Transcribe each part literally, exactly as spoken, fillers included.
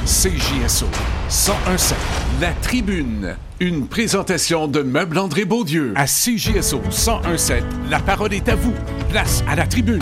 C J S O cent un sept. La Tribune. Une présentation de Meubles André Beaudieu. À C J S O cent un sept, la parole est à vous. Place à la Tribune.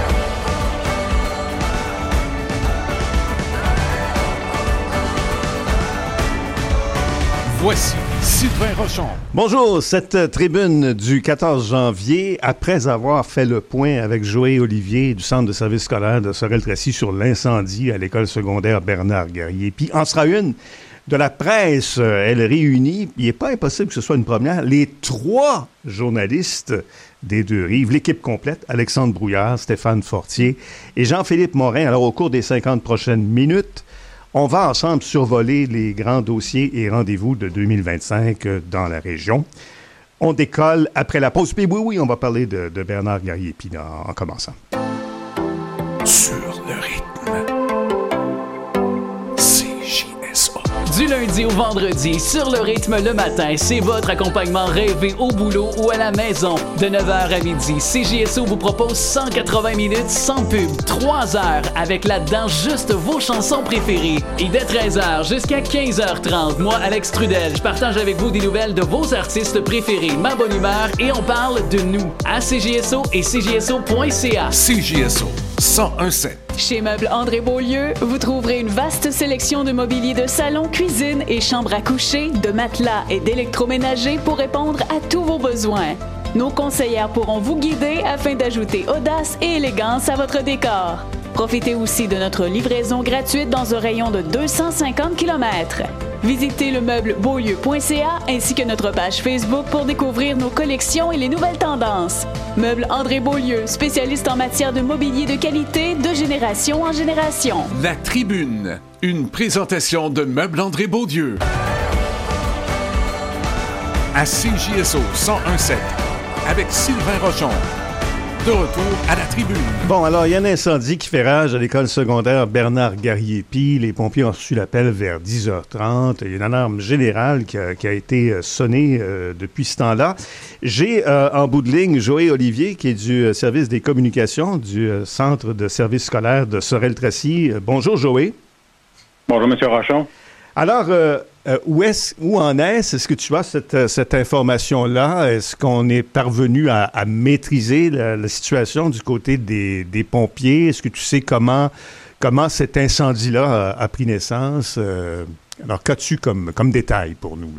Voici Sylvain Rochon. Bonjour, cette tribune du quatorze janvier, après avoir fait le point avec Joël Olivier du Centre de service scolaire de Sorel-Tracy sur l'incendie à l'école secondaire Bernard-Guerrier. Puis en sera une de la presse, elle réunit, il n'est pas impossible que ce soit une première, les trois journalistes des deux rives, l'équipe complète, Alexandre Brouillard, Stéphane Fortier et Jean-Philippe Morin. Alors au cours des cinquante prochaines minutes, on va ensemble survoler les grands dossiers et rendez-vous de deux mille vingt-cinq dans la région. On décolle après la pause. Puis oui, oui, on va parler de, de Bernard Guerrier puis en, en commençant. Sur le rythme. C J S O. Du lundi au vendredi, sur le rythme le matin, c'est votre accompagnement rêvé au boulot ou à la maison. De neuf heures à midi, C J S O vous propose cent quatre-vingts minutes sans pub, trois heures avec là-dedans juste vos chansons préférées. Et dès treize heures jusqu'à quinze heures trente, moi, Alex Trudel, je partage avec vous des nouvelles de vos artistes préférés, ma bonne humeur et on parle de nous à C J S O et C J S O point C A. C J S O cent un sept. Chez Meubles André Beaulieu, vous trouverez une vaste sélection de mobilier de salon, cuisine et chambre à coucher, de matelas et d'électroménager pour répondre à tous vos besoins. Nos conseillères pourront vous guider afin d'ajouter audace et élégance à votre décor. Profitez aussi de notre livraison gratuite dans un rayon de deux cent cinquante kilomètres. Visitez le meuble beaulieu point C A ainsi que notre page Facebook pour découvrir nos collections et les nouvelles tendances. Meubles André Beaulieu, spécialiste en matière de mobilier de qualité de génération en génération. La Tribune, une présentation de Meubles André Beaudieu. À C J S O cent un sept, avec Sylvain Rochon. De retour à la Tribune. Bon, alors, il y a un incendie qui fait rage à l'école secondaire Bernard-Guerrier-Py. Les pompiers ont reçu l'appel vers dix heures trente. Il y a une alarme générale qui a, qui a été sonnée euh, depuis ce temps-là. J'ai euh, en bout de ligne Joël Olivier, qui est du euh, service des communications du euh, Centre de service scolaire de Sorel-Tracy. Euh, bonjour, Joël. Bonjour, M. Rochon. Alors, euh, euh, où, est-ce, où en est-ce? Est-ce que tu as cette, cette information-là? Est-ce qu'on est parvenu à, à maîtriser la, la situation du côté des, des pompiers? Est-ce que tu sais comment, comment cet incendie-là a, a pris naissance? Euh, alors, qu'as-tu comme, comme détail pour nous, là?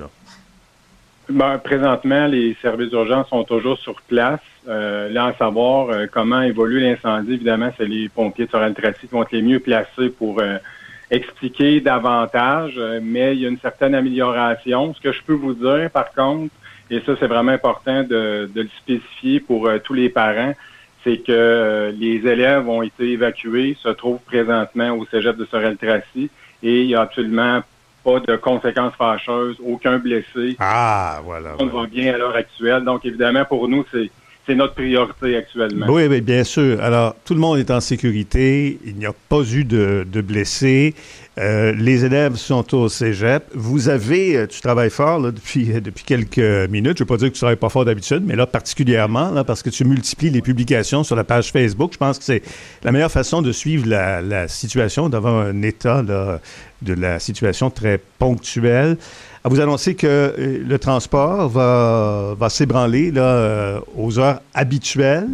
Ben, présentement, les services d'urgence sont toujours sur place. Euh, là, à savoir euh, comment évolue l'incendie, évidemment, c'est les pompiers de Sorel-Tracy qui vont être les mieux placés pour euh, expliquer davantage, euh, mais il y a une certaine amélioration. Ce que je peux vous dire, par contre, et ça, c'est vraiment important de, de le spécifier pour euh, tous les parents, c'est que euh, les élèves ont été évacués, se trouvent présentement au cégep de Sorel-Tracy et il n'y a absolument pas de conséquences fâcheuses, aucun blessé. Ah, voilà. On voilà. va bien à l'heure actuelle. Donc, évidemment, pour nous, c'est C'est notre priorité actuellement. Oui, oui, bien sûr. Alors, tout le monde est en sécurité. Il n'y a pas eu de, de blessés. Euh, les élèves sont au cégep. Vous avez, tu travailles fort là, depuis, depuis quelques minutes. Je ne veux pas dire que tu ne travailles pas fort d'habitude, mais là, particulièrement, là, parce que tu multiplies les publications sur la page Facebook. Je pense que c'est la meilleure façon de suivre la, la situation, d'avoir un état là, de la situation très ponctuelle. À vous annoncer que euh, le transport va, va s'ébranler là, euh, aux heures habituelles.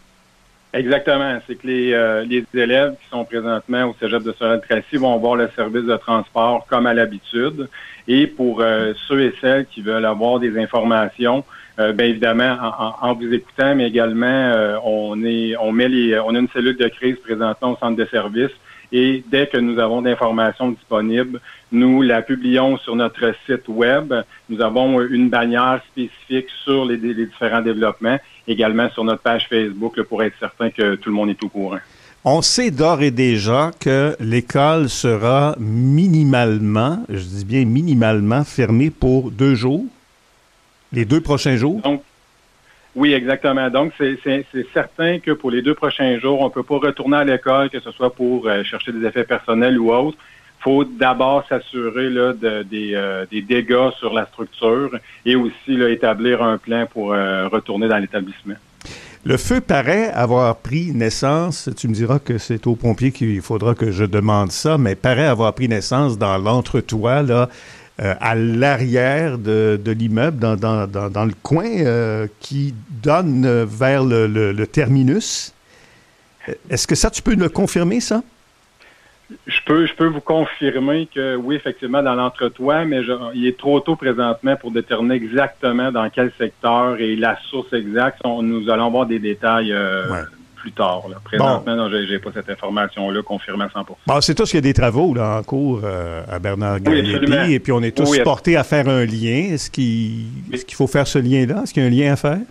Exactement. C'est que les, euh, les élèves qui sont présentement au cégep de Sorel-Tracy vont avoir le service de transport comme à l'habitude. Et pour euh, ceux et celles qui veulent avoir des informations, euh, bien évidemment, en, en, en vous écoutant, mais également, euh, on est, on met les, on a une cellule de crise présentement au centre de service. Et dès que nous avons d'informations disponibles, nous la publions sur notre site web. Nous avons une bannière spécifique sur les, les différents développements, également sur notre page Facebook là, pour être certain que tout le monde est au courant. On sait d'ores et déjà que l'école sera minimalement, je dis bien minimalement, fermée pour deux jours, les deux prochains jours. Donc, oui, exactement. Donc, c'est, c'est, c'est certain que pour les deux prochains jours, on ne peut pas retourner à l'école, que ce soit pour euh, chercher des effets personnels ou autres. Il faut d'abord s'assurer là, de, des, euh, des dégâts sur la structure et aussi là, établir un plan pour euh, retourner dans l'établissement. Le feu paraît avoir pris naissance, tu me diras que c'est aux pompiers qu'il faudra que je demande ça, mais paraît avoir pris naissance dans l'entretoit, là, euh, à l'arrière de, de l'immeuble, dans, dans, dans, dans le coin euh, qui donne vers le, le, le terminus. Est-ce que ça, tu peux le confirmer, ça? Je peux, je peux vous confirmer que oui, effectivement, dans l'entretoit, mais je, il est trop tôt présentement pour déterminer exactement dans quel secteur et la source exacte. On, nous allons avoir des détails euh, ouais. plus tard. Là. Présentement, bon. non, j'ai, j'ai pas cette information-là confirmée à cent pour cent. Bon, c'est tous qu'il y a des travaux là, en cours euh, à Bernard-Garriépi, oui, et puis on est tous oui, portés à faire un lien. Est-ce qu'il, est-ce qu'il faut faire ce lien-là? Est-ce qu'il y a un lien à faire?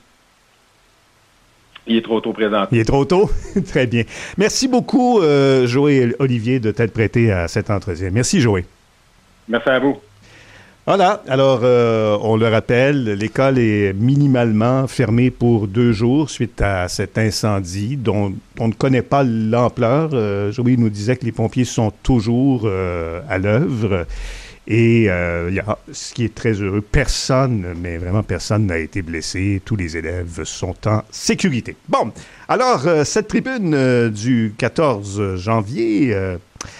Il est trop tôt présent. Il est trop tôt? Très bien. Merci beaucoup, euh, Joé et Olivier, de t'être prêtés à cet entretien. Merci, Joé. Merci à vous. Voilà. Alors, euh, on le rappelle, l'école est minimalement fermée pour deux jours suite à cet incendie dont on ne connaît pas l'ampleur. Euh, Joé nous disait que les pompiers sont toujours euh, à l'œuvre. Et euh, y a, ce qui est très heureux, personne, mais vraiment personne n'a été blessé. Tous les élèves sont en sécurité. Bon, alors, euh, cette tribune euh, du quatorze janvier, euh,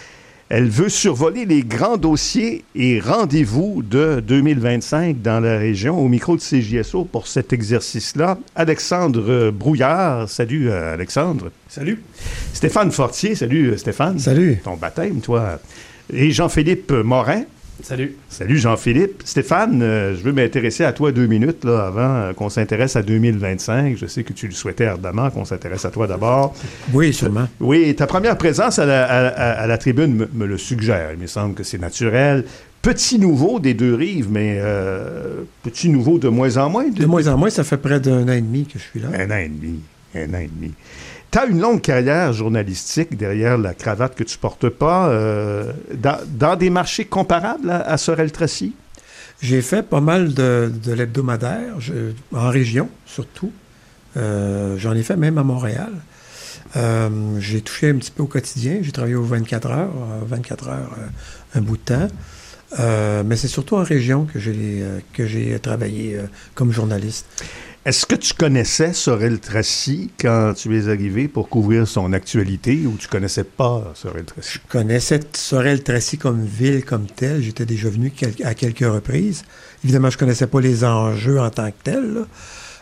elle veut survoler les grands dossiers et rendez-vous de deux mille vingt-cinq dans la région. Au micro de C J S O pour cet exercice-là, Alexandre Brouillard. Salut, euh, Alexandre. Salut. Stéphane Fortier. Salut, Stéphane. Salut. Ton baptême, toi. Et Jean-Philippe Morin. Salut. Salut Jean-Philippe. Stéphane, euh, je veux m'intéresser à toi deux minutes là, avant euh, qu'on s'intéresse à deux mille vingt-cinq. Je sais que tu le souhaitais ardemment, qu'on s'intéresse à toi d'abord. Oui, sûrement. Euh, oui, ta première présence à la, à, à, à la tribune me, me le suggère. Il me semble que c'est naturel. Petit nouveau des deux rives, mais euh, petit nouveau de moins en moins. De... de moins en moins, ça fait près d'un an et demi que je suis là. Un an et demi. Un an et demi. Tu as une longue carrière journalistique derrière la cravate que tu portes pas, euh, dans, dans des marchés comparables à, à Sorel-Tracy? J'ai fait pas mal de, de l'hebdomadaire, je, en région surtout. Euh, j'en ai fait même à Montréal. Euh, j'ai touché un petit peu au quotidien. J'ai travaillé aux vingt-quatre heures, vingt-quatre heures, euh, un bout de temps. Euh, mais c'est surtout en région que j'ai, euh, que j'ai travaillé euh, comme journaliste. Est-ce que tu connaissais Sorel-Tracy quand tu es arrivé pour couvrir son actualité ou tu connaissais pas Sorel-Tracy? Je connaissais Sorel-Tracy comme ville, comme telle. J'étais déjà venu quel- à quelques reprises. Évidemment, je connaissais pas les enjeux en tant que tels, là.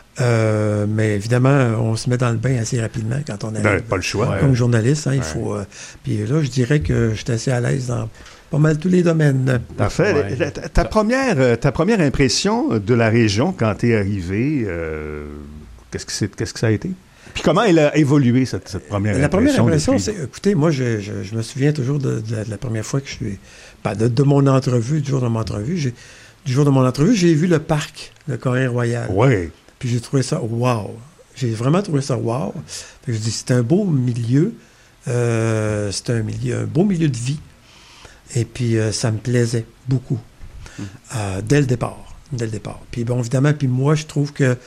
Euh, mais évidemment, on se met dans le bain assez rapidement quand on arrive. Ben, pas le choix. Comme ouais. journaliste, hein, il ouais. faut... Euh, puis là, je dirais que j'étais assez à l'aise dans pas mal tous les domaines. Parfait. Ouais. Ta, ta, première, ta première impression de la région quand tu es arrivé, euh, qu'est-ce, que c'est, qu'est-ce que ça a été? Puis comment elle a évolué, cette, cette première la impression? La première impression, depuis... c'est... Écoutez, moi, je, je, je me souviens toujours de, de, la, de la première fois que je suis... Ben, de, de mon entrevue, du jour de mon entrevue. J'ai, du jour de mon entrevue, j'ai vu le parc, le Coréen Royal. Oui. Puis j'ai trouvé ça wow. J'ai vraiment trouvé ça wow. Puis je dis, c'est un beau milieu. Euh, c'est un milieu, un beau milieu de vie. Et puis, euh, ça me plaisait beaucoup. Mmh. Euh, dès le départ. Dès le départ. Puis bon, évidemment, puis moi, je trouve que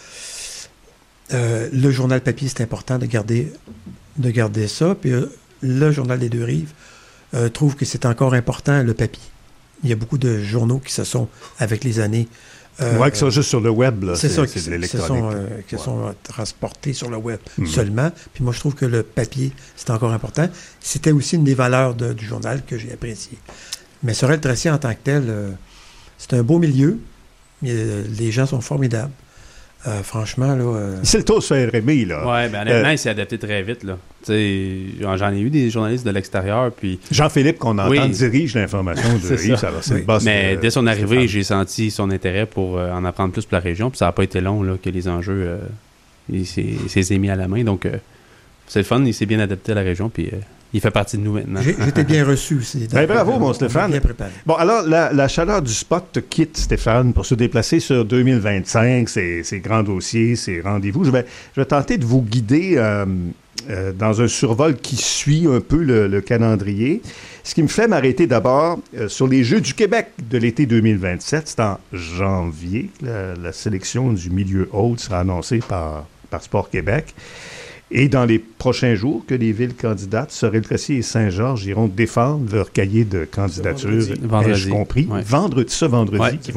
euh, le journal papier, c'est important de garder, de garder ça. Puis euh, le journal des Deux-Rives euh, trouve que c'est encore important, le papier. Il y a beaucoup de journaux qui se sont, avec les années... Euh, ouais, qui sont juste sur le web, là. C'est, c'est ça, c'est, c'est de l'électronique. Qui sont, euh, qui ouais. sont transportés sur le web mmh. seulement. Puis moi, je trouve que le papier, c'est encore important. C'était aussi une des valeurs de, du journal que j'ai apprécié. Mais Sorel-Tracy, en tant que tel, euh, c'est un beau milieu. Euh, les gens sont formidables. Euh, franchement, là... Euh... C'est le tour se faire aimer, là. Oui, bien honnêtement, euh... il s'est adapté très vite, là. Tu sais, j'en ai eu des journalistes de l'extérieur, puis... Jean-Philippe, qu'on entend, oui. dirige l'information de Rive, ça. Alors, c'est oui. le boss. Mais de, dès son arrivée, j'ai senti son intérêt pour euh, en apprendre plus pour la région, puis ça n'a pas été long, là, que les enjeux, euh, il, s'est, il s'est mis à la main, donc euh, c'est le fun, il s'est bien adapté à la région, puis... Euh, il fait partie de nous maintenant. J'ai, j'étais bien reçu aussi. Ben, bravo, mon Stéphane. Bien préparé. Bon, alors, la, la chaleur du spot te quitte, Stéphane, pour se déplacer sur deux mille vingt-cinq, ces, ces grands dossiers, ces rendez-vous. Je vais, je vais tenter de vous guider euh, euh, dans un survol qui suit un peu le, le calendrier. Ce qui me fait m'arrêter d'abord euh, sur les Jeux du Québec de l'été deux mille vingt-sept. C'est en janvier que la, la sélection du milieu haute sera annoncée par, par Sport Québec. Et dans les prochains jours, que les villes candidates, Sorel-Tracy et Saint-Georges, iront défendre leur cahier de candidature, vendredi. ai-je compris. Ouais. Vendredi, ce vendredi, ouais, qui vont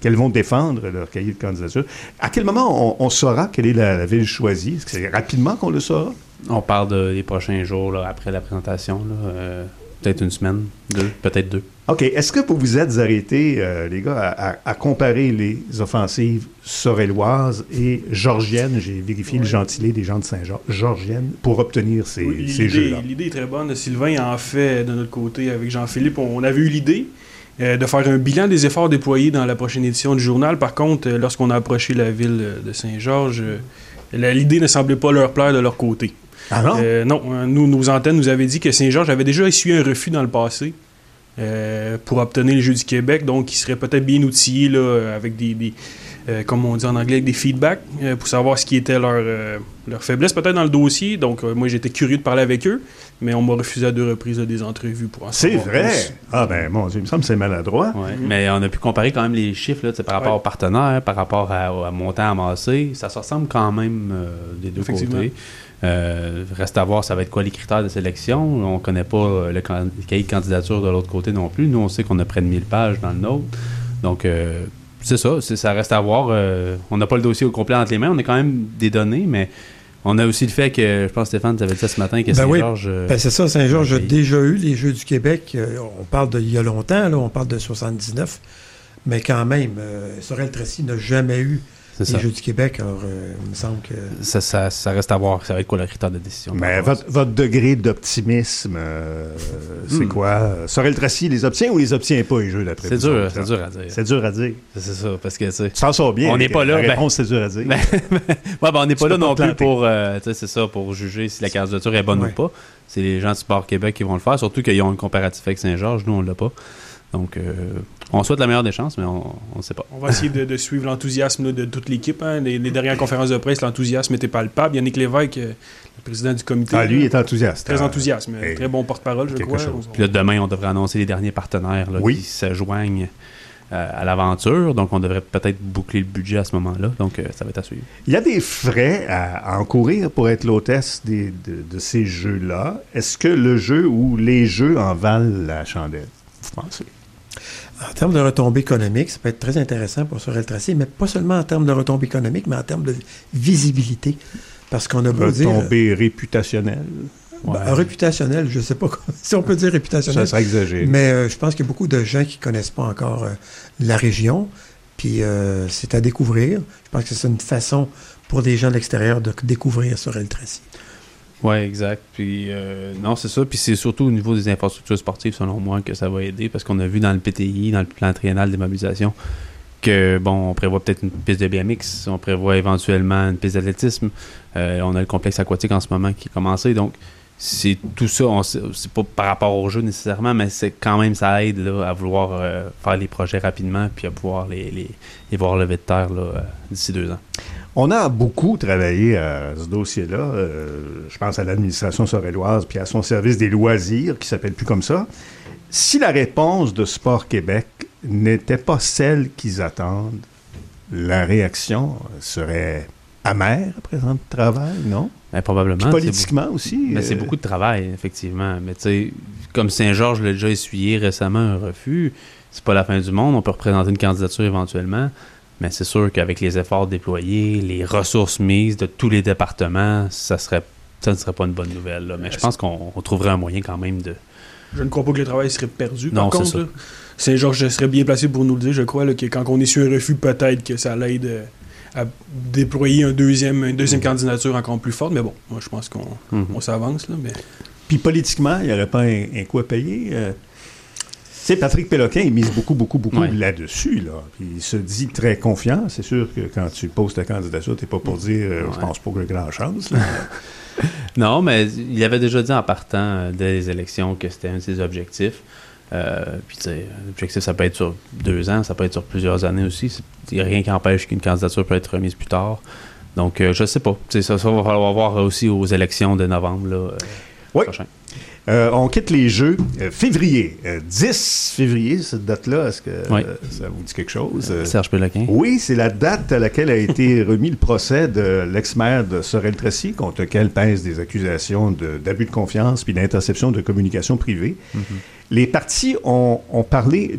qu'elles vont défendre leur cahier de candidature. À quel moment on, on saura quelle est la, la ville choisie? Est-ce que c'est rapidement qu'on le saura? On parle de, des prochains jours, là, après la présentation, là, euh, peut-être une semaine, deux, peut-être deux. OK. Est-ce que vous vous êtes arrêtés, euh, les gars, à, à, à comparer les offensives sorelloises et georgiennes? J'ai vérifié ouais. le gentilé des gens de Saint-Georges, georgiennes, pour obtenir ces, oui, ces jeux-là. L'idée est très bonne. Sylvain en fait de notre côté avec Jean-Philippe. On avait eu l'idée euh, de faire un bilan des efforts déployés dans la prochaine édition du journal. Par contre, euh, lorsqu'on a approché la ville de Saint-Georges, euh, l'idée ne semblait pas leur plaire de leur côté. Ah non? Euh, non, nous, nos antennes nous avaient dit que Saint-Georges avait déjà essuyé un refus dans le passé euh, pour obtenir les Jeux du Québec, donc ils seraient peut-être bien outillés là, avec des, des euh, comme on dit en anglais, avec des feedbacks euh, pour savoir ce qui était leur, euh, leur faiblesse peut-être dans le dossier. Donc euh, moi j'étais curieux de parler avec eux, mais on m'a refusé à deux reprises là, des entrevues pour en C'est savoir vrai? plus. Ah ben mon Dieu, il me semble que c'est maladroit. Ouais, mm-hmm. Mais on a pu comparer quand même les chiffres là, par rapport ouais. aux partenaires, par rapport à, à montant amassé. Ça se ressemble quand même euh, des deux côtés. Euh, reste à voir, ça va être quoi les critères de sélection. On ne connaît pas euh, le, can- le cahier de candidature de l'autre côté non plus. Nous, on sait qu'on a près de mille pages dans le nôtre. Donc, euh, c'est ça. C'est, ça reste à voir. Euh, on n'a pas le dossier au complet entre les mains. On a quand même des données, mais on a aussi le fait que, je pense, Stéphane, tu avais dit ça ce matin, que ben Saint-Georges... Oui. Ben c'est ça, Saint-Georges a déjà eu les Jeux du Québec. Euh, on parle d'il y a longtemps, là, on parle de soixante-dix-neuf. Mais quand même, euh, Sorel-Tracy n'a jamais eu c'est les ça. Jeux du Québec, alors euh, il me semble que... Ça, ça, ça reste à voir, ça va être quoi le critère de décision. Mais votre, votre degré d'optimisme, euh, c'est hmm. quoi? Sorel-Tracy les obtient ou les obtient pas, les Jeux d'après c'est vous? Dur, autres, c'est dur à dire. C'est dur à dire. C'est, c'est ça, parce que... Tu t'en sors bien. On n'est pas là... La réponse, ben, c'est dur à dire. Ben, ouais, ben, on n'est pas là non plus pour, euh, c'est ça, pour juger si la candidature est bonne ouais. ou pas. C'est les gens du Sport Québec qui vont le faire, surtout qu'ils ont un comparatif avec Saint-Georges. Nous, on l'a pas. Donc, euh, on souhaite la meilleure des chances, mais on ne sait pas. On va essayer de, de suivre l'enthousiasme là, de toute l'équipe. Hein. Les, les dernières conférences de presse, l'enthousiasme était palpable. Yannick Lévesque, le président du comité. Ah, lui, est enthousiaste. Très hein. enthousiaste, mais très bon porte-parole, je crois. Chose. Puis là, demain, on devrait annoncer les derniers partenaires là, oui. qui se joignent euh, à l'aventure. Donc, on devrait peut-être boucler le budget à ce moment-là. Donc, euh, ça va être à suivre. Il y a des frais à, à encourir pour être l'hôtesse des, de, de ces jeux-là. Est-ce que le jeu ou les jeux en valent la chandelle, vous pensez? En termes de retombées économiques, ça peut être très intéressant pour Sorel-Tracy, mais pas seulement en termes de retombées économiques, mais en termes de visibilité. Parce qu'on a beau dire... Retombées réputationnelles. Ouais. Ben, réputationnelles, je ne sais pas si on peut dire réputationnelles. Ça serait exagéré. Mais euh, je pense qu'il y a beaucoup de gens qui ne connaissent pas encore euh, la région. Puis euh, c'est à découvrir. Je pense que c'est une façon pour des gens de l'extérieur de découvrir Sorel-Tracy. Oui, exact. Puis, euh, non, c'est ça. Puis, c'est surtout au niveau des infrastructures sportives, selon moi, que ça va aider. Parce qu'on a vu dans le P T I, dans le plan triennal des mobilisations, que, bon, on prévoit peut-être une piste de B M X, on prévoit éventuellement une piste d'athlétisme. Euh, on a le complexe aquatique en ce moment qui est commencé. Donc, c'est tout ça. On, c'est pas par rapport au jeu nécessairement, mais c'est quand même, ça aide là, à vouloir euh, faire les projets rapidement puis à pouvoir les, les, les voir lever de terre là, euh, d'ici deux ans. On a beaucoup travaillé à ce dossier-là. Euh, je pense à l'administration sorelloise puis à son service des loisirs, qui ne s'appelle plus comme ça. Si la réponse de Sport Québec n'était pas celle qu'ils attendent, la réaction serait amère après tant de travail, non? Ben, probablement. Puis politiquement c'est aussi. Mais euh... c'est beaucoup de travail, effectivement. Mais tu sais, comme Saint-Georges l'a déjà essuyé récemment un refus, c'est pas la fin du monde. On peut représenter une candidature éventuellement. Mais c'est sûr qu'avec les efforts déployés, les ressources mises de tous les départements, ça serait, ça ne serait pas une bonne nouvelle. Là. Mais je pense qu'on on trouverait un moyen quand même de... Je ne crois pas que le travail serait perdu. Par non, contre, c'est ça. Là, Saint-Georges serait bien placé pour nous le dire. Je crois là, que quand on essuie un refus, peut-être que ça l'aide euh, à déployer un deuxième, une deuxième mmh. candidature encore plus forte. Mais bon, moi, je pense qu'on mmh. on s'avance. Là, mais... Puis politiquement, il n'y aurait pas un, un coup à payer euh... Tu sais, Patrick Péloquin, il mise beaucoup, beaucoup, beaucoup ouais. là-dessus. Là. Puis il se dit très confiant. C'est sûr que quand tu poses ta candidature, tu n'es pas pour dire euh, ouais. « je pense pas que j'ai grand chance ». Non, mais il avait déjà dit en partant euh, dès les élections que c'était un de ses objectifs. Euh, puis tu sais, l'objectif, ça peut être sur deux ans, ça peut être sur plusieurs années aussi. Il n'y a rien qui empêche qu'une candidature peut être remise plus tard. Donc, euh, je sais pas. Ça, ça va falloir voir aussi aux élections de novembre là, euh, oui. prochain. Euh, on quitte les Jeux euh, février. Euh, dix février, cette date-là, est-ce que oui. euh, ça vous dit quelque chose? Euh, Serge Péloquin. Oui, c'est la date à laquelle a été remis le procès de l'ex-maire de Sorel-Tracy, contre lequel pèsent des accusations de, d'abus de confiance puis d'interception de communication privée. Mm-hmm. Les partis ont, ont parlé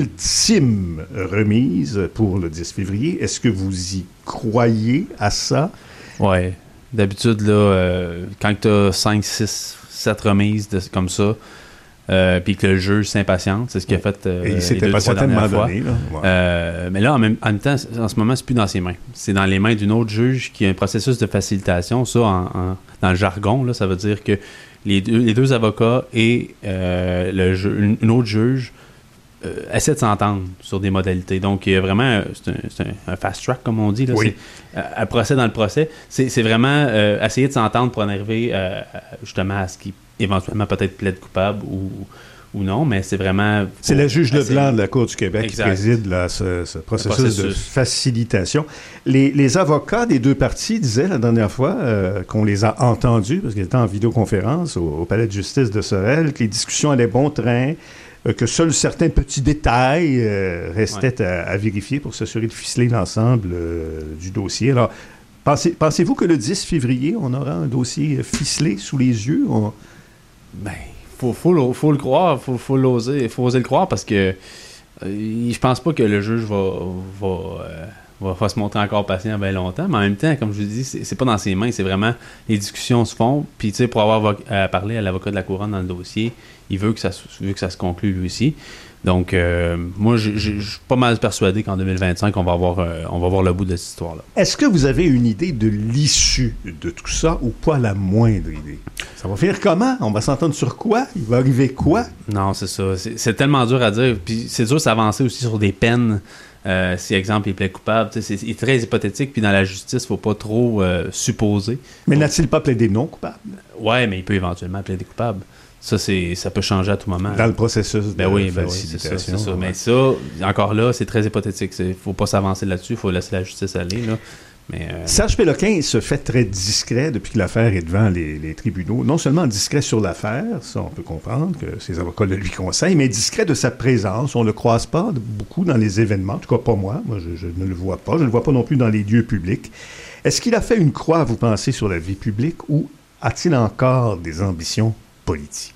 d'ultime remise pour le dix février. Est-ce que vous y croyez à ça? Oui. D'habitude, là, euh, quand tu as cinq, six, sept remises de, comme ça, euh, puis que le juge s'impatiente, c'est ce qu'il a fait euh, Et il s'était les deux, pas trois certainement dernières fois. donné, là. Ouais. Euh, mais là, en même, en même temps, en ce moment, c'est plus dans ses mains. C'est dans les mains d'une autre juge qui a un processus de facilitation. Ça, en, en, dans le jargon, là, ça veut dire que les deux, les deux avocats et euh, le ju- une, une autre juge euh, essaient de s'entendre sur des modalités. Donc, il y a vraiment, c'est un, c'est un, un fast track, comme on dit. Là. Oui. C'est, un procès dans le procès. C'est, c'est vraiment euh, essayer de s'entendre pour en arriver euh, justement à ce qui éventuellement peut-être plaide coupable ou, ou non, mais c'est vraiment... C'est la juge essayer... Leblanc de la Cour du Québec exact. qui préside là, ce, ce processus, processus de facilitation. Les, les avocats des deux parties disaient la dernière fois euh, qu'on les a entendus, parce qu'ils étaient en vidéoconférence au, au Palais de justice de Sorel, que les discussions allaient bon train, euh, que seuls certains petits détails euh, restaient ouais. à, à vérifier pour s'assurer de ficeler l'ensemble euh, du dossier. Alors, pensez, pensez-vous que le dix février, on aura un dossier ficelé sous les yeux? On... Ben, faut, faut, faut le croire, faut, faut l'oser, faut oser le croire parce que euh, je pense pas que le juge va, va, euh, va, va se montrer encore patient bien longtemps, mais en même temps, comme je vous dis, c'est, c'est pas dans ses mains, c'est vraiment les discussions se font, puis tu sais, pour avoir euh, parlé à l'avocat de la couronne dans le dossier, il veut que ça, veut que ça se conclue lui aussi. Donc, euh, moi, je suis pas mal persuadé qu'en deux mille vingt-cinq, on va avoir, euh, on va avoir le bout de cette histoire-là. Est-ce que vous avez une idée de l'issue de tout ça ou pas la moindre idée? Ça va finir comment? On va s'entendre sur quoi? Il va arriver quoi? Non, c'est ça. C'est, c'est tellement dur à dire. Puis c'est dur d'avancer aussi sur des peines. Euh, si, exemple, il plaît coupable, c'est, c'est très hypothétique. Puis dans la justice, il ne faut pas trop euh, supposer. Mais donc, n'a-t-il pas plaidé non coupable? Oui, mais il peut éventuellement plaider coupable. Ça, c'est, ça peut changer à tout moment. Dans le processus de ben oui, ben facilitation. Oui, c'est ça, c'est ça. Mais ça, encore là, c'est très hypothétique. Il ne faut pas s'avancer là-dessus. Il faut laisser la justice aller. Là. Mais, euh... Serge Péloquin se fait très discret depuis que l'affaire est devant les, les tribunaux. Non seulement discret sur l'affaire, ça on peut comprendre que ses avocats le lui conseillent, mais discret de sa présence. On ne le croise pas beaucoup dans les événements. En tout cas, pas moi. Moi, je, je ne le vois pas. Je ne le vois pas non plus dans les lieux publics. Est-ce qu'il a fait une croix, vous pensez, sur la vie publique ou a-t-il encore des ambitions politiques?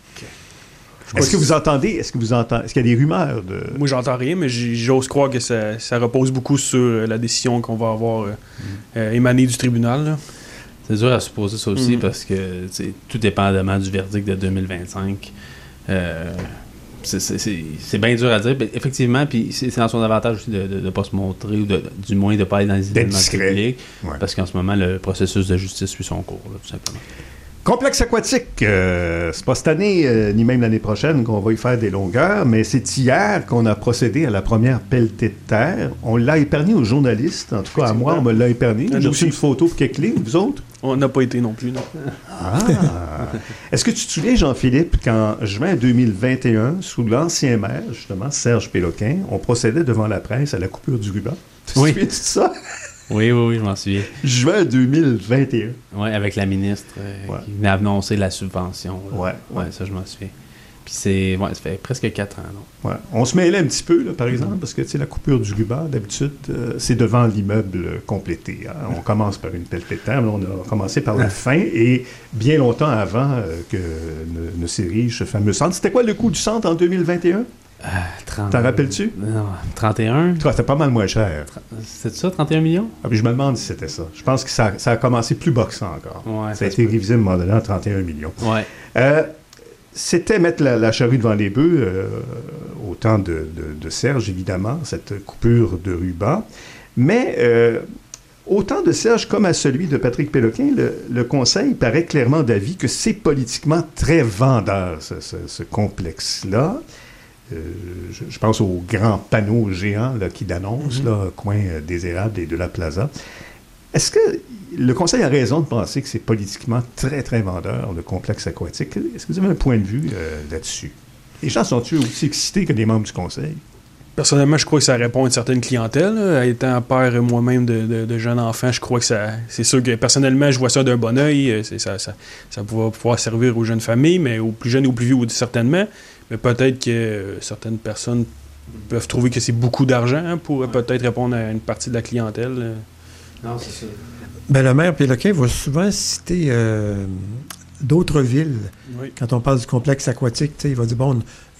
Est-ce que vous entendez, est-ce que vous entendez, est-ce qu'il y a des rumeurs de... Moi, j'entends rien, mais j'ose croire que ça, ça repose beaucoup sur la décision qu'on va avoir euh, mm. euh, émanée du tribunal. Là. C'est dur à supposer ça aussi mm. parce que tout dépendamment du verdict de deux mille vingt-cinq. Euh, c'est, c'est, c'est, c'est bien dur à dire. Mais effectivement, puis c'est, c'est dans son avantage aussi de ne pas se montrer ou de, du moins de ne pas aller dans les événements publics. Ouais. Parce qu'en ce moment, le processus de justice suit son cours, là, tout simplement. Complexe aquatique, euh, c'est pas cette année euh, ni même l'année prochaine qu'on va y faire des longueurs, mais c'est hier qu'on a procédé à la première pelletée de terre. On l'a épargné aux journalistes, en tout cas à moi, on me l'a épargné. J'ai aussi une photo pour quelques lignes, vous autres? On n'a pas été non plus, non. Ah! Est-ce que tu te souviens, Jean-Philippe, qu'en juin deux mille vingt et un, sous l'ancien maire, justement, Serge Péloquin, on procédait devant la presse à la coupure du ruban? Tu te oui. souviens de ça? Oui, oui, oui, je m'en souviens. Juin deux mille vingt et un. Oui, avec la ministre euh, ouais. qui venait annoncer la subvention. Oui, ouais, ça, je m'en souviens. Puis c'est, ouais, ça fait presque quatre ans. Non? Ouais. On se mêlait un petit peu, là, par exemple, parce que tu sais, la coupure du ruban, d'habitude, euh, c'est devant l'immeuble complété. Hein. On commence par une pelletée de terre, mais on a commencé par la fin, et bien longtemps avant euh, que ne, ne s'érige ce fameux centre. C'était quoi le coût du centre en deux mille vingt et un? Euh, trente... T'en rappelles-tu? Non, trente et un. C'était pas mal moins cher. C'est ça, trente et un millions? Ah, puis je me demande si c'était ça. Je pense que ça, ça a commencé plus bas que ça encore. Ouais, ça, ça a été révisé à un moment donné à trente et un millions. Ouais. Euh, c'était mettre la, la charrue devant les bœufs, euh, au temps de, de, de Serge, évidemment, cette coupure de ruban. Mais euh, au temps de Serge comme à celui de Patrick Péloquin, le, le Conseil paraît clairement d'avis que c'est politiquement très vendeur, ce, ce, ce complexe-là. Euh, je, je pense aux grands panneaux géants là, qui d'annoncent, mm-hmm. là, coin euh, des Érables et de la Plaza. Est-ce que le Conseil a raison de penser que c'est politiquement très, très vendeur, le complexe aquatique? Est-ce que vous avez un point de vue euh, là-dessus? Les gens sont-ils aussi excités que les membres du Conseil? Personnellement, je crois que ça répond à une certaine clientèle. Là. Étant père moi-même de, de, de jeunes enfants, je crois que ça, c'est sûr que personnellement, je vois ça d'un bon œil. C'est, ça, ça, ça va pouvoir servir aux jeunes familles, mais aux plus jeunes et aux plus vieux, certainement. Mais peut-être que euh, certaines personnes peuvent trouver que c'est beaucoup d'argent hein, pour ouais. peut-être répondre à une partie de la clientèle. Euh. Non, c'est ça. Ben, le maire Péloquin va souvent citer euh, d'autres villes. Oui. Quand on parle du complexe aquatique, il va dire, bon,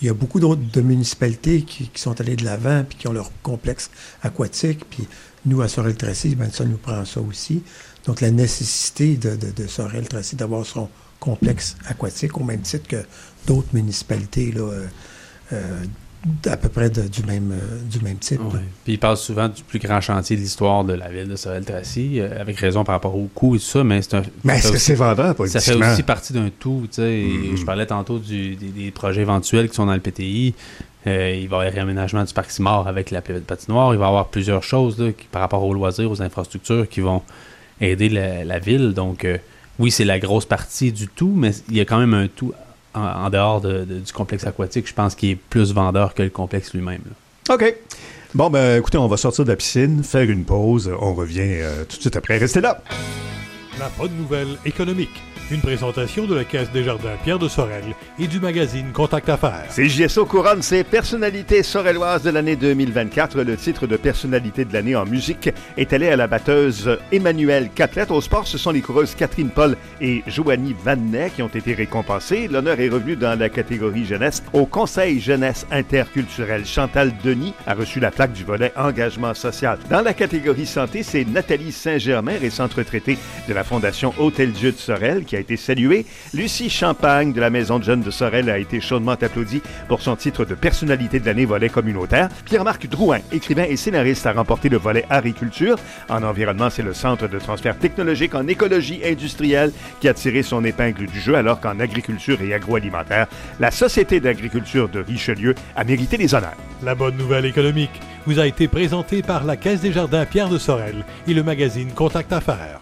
il y a beaucoup d'autres de municipalités qui, qui sont allées de l'avant puis qui ont leur complexe aquatique. Puis nous, à Sorel-Tracy, ben, ça nous prend ça aussi. Donc, la nécessité de, de, de Sorel-Tracy d'avoir son complexe aquatique au même titre que d'autres municipalités là, euh, euh, à peu près de, du, même, euh, du même type. Ouais. Puis il parle souvent du plus grand chantier de l'histoire de la ville de Sorel-Tracy, euh, avec raison par rapport au coût et tout ça, mais c'est un... Mais est-ce que aussi, c'est vendeur, politiquement? Ça fait aussi partie d'un tout, tu sais. Mm-hmm. Je parlais tantôt du, des, des projets éventuels qui sont dans le P T I. Euh, il va y avoir un réaménagement du parc Simard avec la patinoire. Il va y avoir plusieurs choses là, qui, par rapport aux loisirs, aux infrastructures qui vont aider la, la ville. Donc, euh, oui, c'est la grosse partie du tout, mais il y a quand même un tout en, en dehors de, de, du complexe aquatique, je pense qu'il est plus vendeur que le complexe lui-même. Là. OK. Bon, ben écoutez, on va sortir de la piscine, faire une pause. On revient euh, tout de suite après. Restez là. La bonne nouvelle économique. Une présentation de la Caisse des Jardins Pierre de Sorel et du magazine Contact Affaires. C J S O couronne ses personnalités sorelloises de l'année deux mille vingt-quatre. Le titre de personnalité de l'année en musique est allé à la batteuse Emmanuelle Catlette. Au sport, ce sont les coureuses Catherine Paul et Joanie Vannet qui ont été récompensées. L'honneur est revenu dans la catégorie jeunesse au Conseil jeunesse interculturel. Chantal Denis a reçu la plaque du volet engagement social. Dans la catégorie santé, c'est Nathalie Saint-Germain, récente retraitée de la Fondation Hôtel-Dieu de Sorel, qui a été saluée. Lucie Champagne de la Maison de jeunes de Sorel a été chaudement applaudie pour son titre de personnalité de l'année volet communautaire. Pierre-Marc Drouin, écrivain et scénariste, a remporté le volet agriculture. En environnement, c'est le Centre de transfert technologique en écologie industrielle qui a tiré son épingle du jeu, alors qu'en agriculture et agroalimentaire, la Société d'agriculture de Richelieu a mérité les honneurs. La bonne nouvelle économique vous a été présentée par la Caisse des Jardins Pierre de Sorel et le magazine Contact Affaires.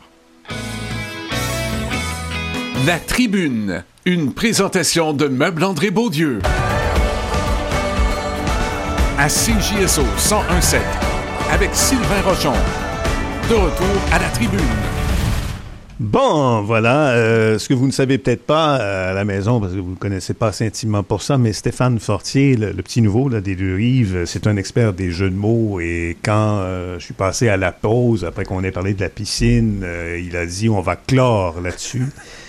La Tribune, une présentation de Meubles André Beaudieu. À C J S O cent un sept, avec Sylvain Rochon. De retour à La Tribune. Bon, voilà, euh, ce que vous ne savez peut-être pas euh, à la maison, parce que vous ne le connaissez pas assez intimement pour ça, mais Stéphane Fortier, le, le petit nouveau là, des Deux-Rives, c'est un expert des jeux de mots, et quand euh, je suis passé à la pause, après qu'on ait parlé de la piscine, euh, il a dit « on va clore là-dessus ».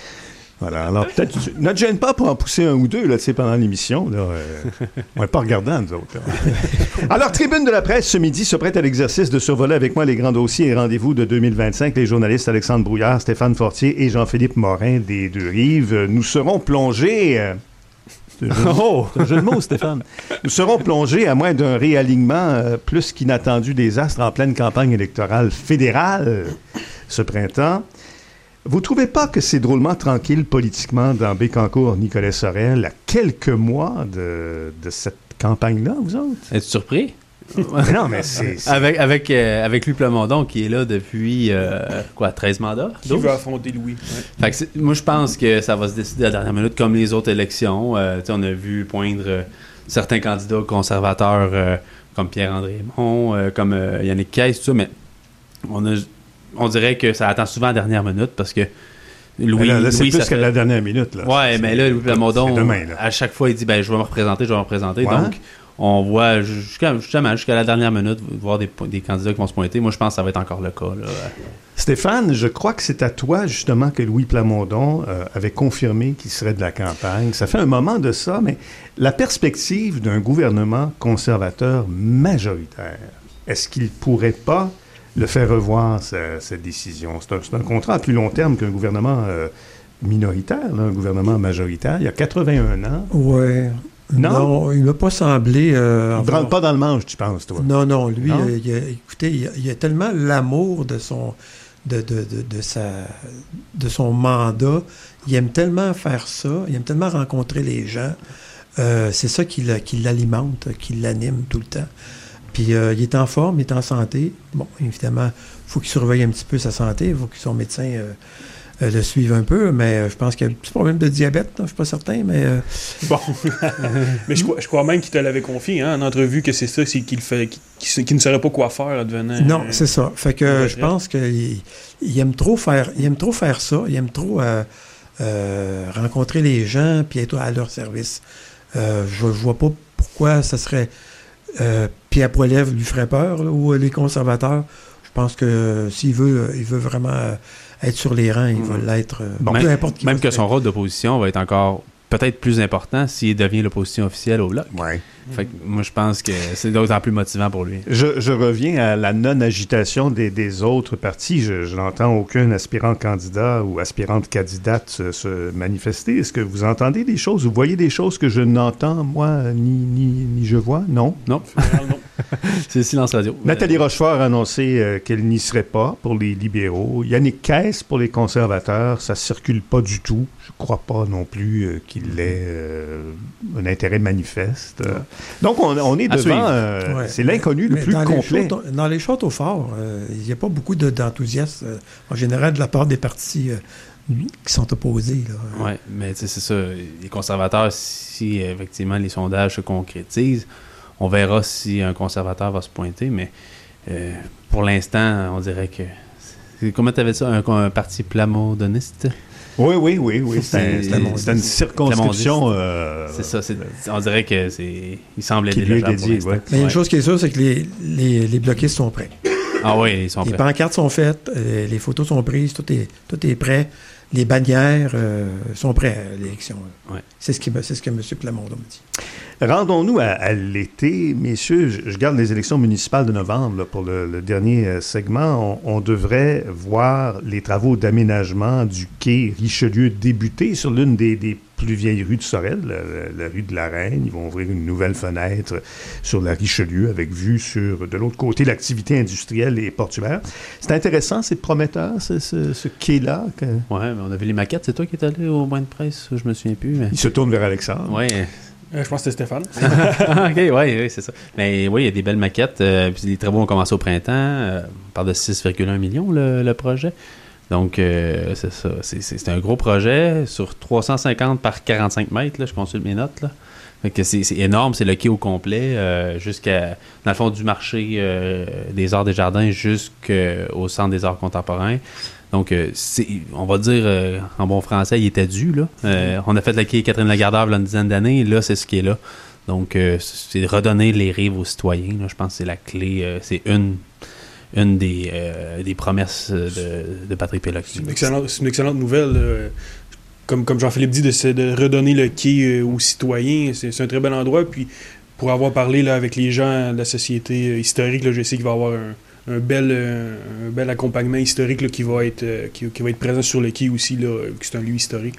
Voilà, alors peut-être, ne te gêne pas pour en pousser un ou deux, là, tu sais, pendant l'émission, là. Euh, on n'est pas regardants, nous autres. Là. Alors, Tribune de la presse, ce midi, se prête à l'exercice de survoler avec moi les grands dossiers et rendez-vous de deux mille vingt-cinq. Les journalistes Alexandre Brouillard, Stéphane Fortier et Jean-Philippe Morin des Deux-Rives. Nous serons plongés... Euh, c'est un jeu de mots, c'est un jeu de mots, Stéphane. Nous serons plongés à moins d'un réalignement euh, plus qu'inattendu des astres en pleine campagne électorale fédérale ce printemps. Vous trouvez pas que c'est drôlement tranquille politiquement dans Bécancour-Nicolet Sorel à quelques mois de, de cette campagne-là, vous autres? Êtes-vous surpris? Non, mais c'est... c'est... Avec, avec, euh, avec Louis Plamondon, qui est là depuis, euh, quoi, treize mandats? Qui veut affronter Louis. Ouais. Fait que c'est, moi, je pense que ça va se décider à la dernière minute, comme les autres élections. Euh, on a vu poindre euh, certains candidats conservateurs, euh, comme Pierre-André Mont, euh, comme euh, Yannick Caisse, tout ça, mais on a... On dirait que ça attend souvent à la dernière minute parce que Louis... Là, là, c'est Louis, plus ça qu'à fait... la dernière minute. Là. Ouais, c'est, mais là, Louis Plamondon, demain, là. à chaque fois, il dit ben, « je vais me représenter, je vais me représenter ouais. ». Donc, on voit jusqu'à, justement jusqu'à la dernière minute voir des, des candidats qui vont se pointer. Moi, je pense que ça va être encore le cas. Là. Stéphane, je crois que c'est à toi, justement, que Louis Plamondon euh, avait confirmé qu'il serait de la campagne. Ça fait un moment de ça, mais la perspective d'un gouvernement conservateur majoritaire, est-ce qu'il pourrait pas le faire revoir, sa, cette décision? C'est un, c'est un contrat à plus long terme qu'un gouvernement euh, minoritaire, là, un gouvernement majoritaire. Il y a quatre-vingt-un ans. Oui. Non? non, il ne m'a pas semblé... Euh, il ne rentre pas dans le manche, tu penses, toi? Non, non. Lui, non? Euh, il a, écoutez, il a, il a tellement l'amour de son, de, de, de, de, sa, de son mandat. Il aime tellement faire ça. Il aime tellement rencontrer les gens. Euh, c'est ça qui, qui l'alimente, qui l'anime tout le temps. Puis euh, il est en forme, il est en santé. Bon, évidemment, il faut qu'il surveille un petit peu sa santé. Il faut que son médecin euh, euh, le suive un peu. Mais euh, je pense qu'il y a un petit problème de diabète. Je ne suis pas certain, mais... Euh... Bon. mais je crois, je crois même qu'il te l'avait confié, hein, en entrevue, que c'est ça, c'est qu'il, fait, qu'il, qu'il ne saurait pas quoi faire advenant... Non, euh, c'est ça. Fait que je pense qu'il il aime trop faire il aime trop faire ça. Il aime trop euh, euh, rencontrer les gens puis être à leur service. Euh, je ne vois pas pourquoi ça serait... Euh, Pierre Poilievre lui ferait peur, là, ou les conservateurs. Je pense que euh, s'il veut, euh, il veut vraiment euh, être sur les rangs, il mmh. va l'être. Euh, bon, peu même, importe qui même que son rôle d'opposition va être encore peut-être plus important s'il devient l'opposition officielle au Bloc. Ouais. Fait que moi, je pense que c'est d'autant plus motivant pour lui. Je, je reviens à la non-agitation des, des autres partis. Je, je n'entends aucun aspirant candidat ou aspirante candidate se, se manifester. Est-ce que vous entendez des choses? Vous voyez des choses que je n'entends, moi, ni, ni, ni je vois? Non? Non. C'est le silence radio. Nathalie Rochefort a annoncé euh, qu'elle n'y serait pas pour les libéraux. Yannick Caisse pour les conservateurs. Ça ne circule pas du tout. Je ne crois pas non plus euh, qu'il ait euh, un intérêt manifeste. Euh, donc, on, on est À devant... Euh, Ouais. c'est l'inconnu le Mais plus dans complet. Les châteaux, dans les châteaux forts, euh, il n'y a pas beaucoup de, d'enthousiasme, euh, en général, de la part des partis euh, qui sont opposés. Là. Oui, mais c'est ça. Les conservateurs, si effectivement les sondages se concrétisent, on verra si un conservateur va se pointer, mais euh, pour l'instant, on dirait que... C'est, comment tu avais ça? Un, un parti plamondoniste? Oui, oui, oui, oui. C'est, un, C'est- c'est, c'est une circonscription... Euh, C'est ça. C'est, on dirait que c'est... Il semble Qui aider lui est les gens pour dédié, l'instant. ouais. Mais une Ouais. chose qui est sûre, c'est que les, les, les bloquistes sont prêts. Ah oui, ils sont Les prêts. pancartes sont faites, euh, les photos sont prises, tout est, tout est prêt. Les bannières euh, sont prêtes à l'élection. Ouais. C'est ce, qui, me- c'est ce que M. Plamondon me dit. Rendons-nous à, à l'été, messieurs. Je, je garde les élections municipales de novembre là, pour le, le dernier euh, segment. On, on devrait voir les travaux d'aménagement du quai Richelieu débuter sur l'une des, des plus vieilles rues de Sorel, la, la- la rue de la Reine. Ils vont ouvrir une nouvelle fenêtre sur la Richelieu avec vue sur, de l'autre côté, l'activité industrielle et portuaire. C'est intéressant, c'est prometteur, ce, ce, ce quai-là. Que... Ouais, mais on a vu les maquettes. C'est toi qui es allé au point de presse? Je me souviens plus. Mais... Il se tourne vers Alexandre. Ouais. Euh, je pense que c'était Stéphane. OK, oui, oui, c'est ça. Mais oui, il y a des belles maquettes. euh, puis les travaux ont commencé au printemps. euh, on parle de six virgule un millions, le, le projet. Donc, euh, c'est ça. C'est, c'est, c'est un gros projet sur trois cent cinquante par quarante-cinq mètres. Là, je consulte mes notes. Là. Fait que c'est, c'est énorme. C'est le quai au complet euh, jusqu'à, dans le fond, du marché euh, des arts des jardins jusqu'au centre des arts contemporains. Donc, euh, c'est, on va dire, euh, en bon français, il était dû. Là. Euh, on a fait le quai Catherine Lagardère il y a une dizaine d'années. Là, c'est ce qui est là. Donc, euh, c'est redonner les rives aux citoyens. Là. Je pense que c'est la clé. Euh, c'est une, une des, euh, des promesses de, de Patrick Péloquin. C'est une excellente, c'est une excellente nouvelle. euh, comme, comme Jean-Philippe dit, de, de redonner le quai euh, aux citoyens. C'est, c'est un très bel endroit. Puis, pour avoir parlé là, avec les gens de la société euh, historique, là, je sais qu'il va y avoir un, un, bel, euh, un bel accompagnement historique là, qui, va être, euh, qui, qui va être présent sur le quai aussi, là, vu que c'est un lieu historique.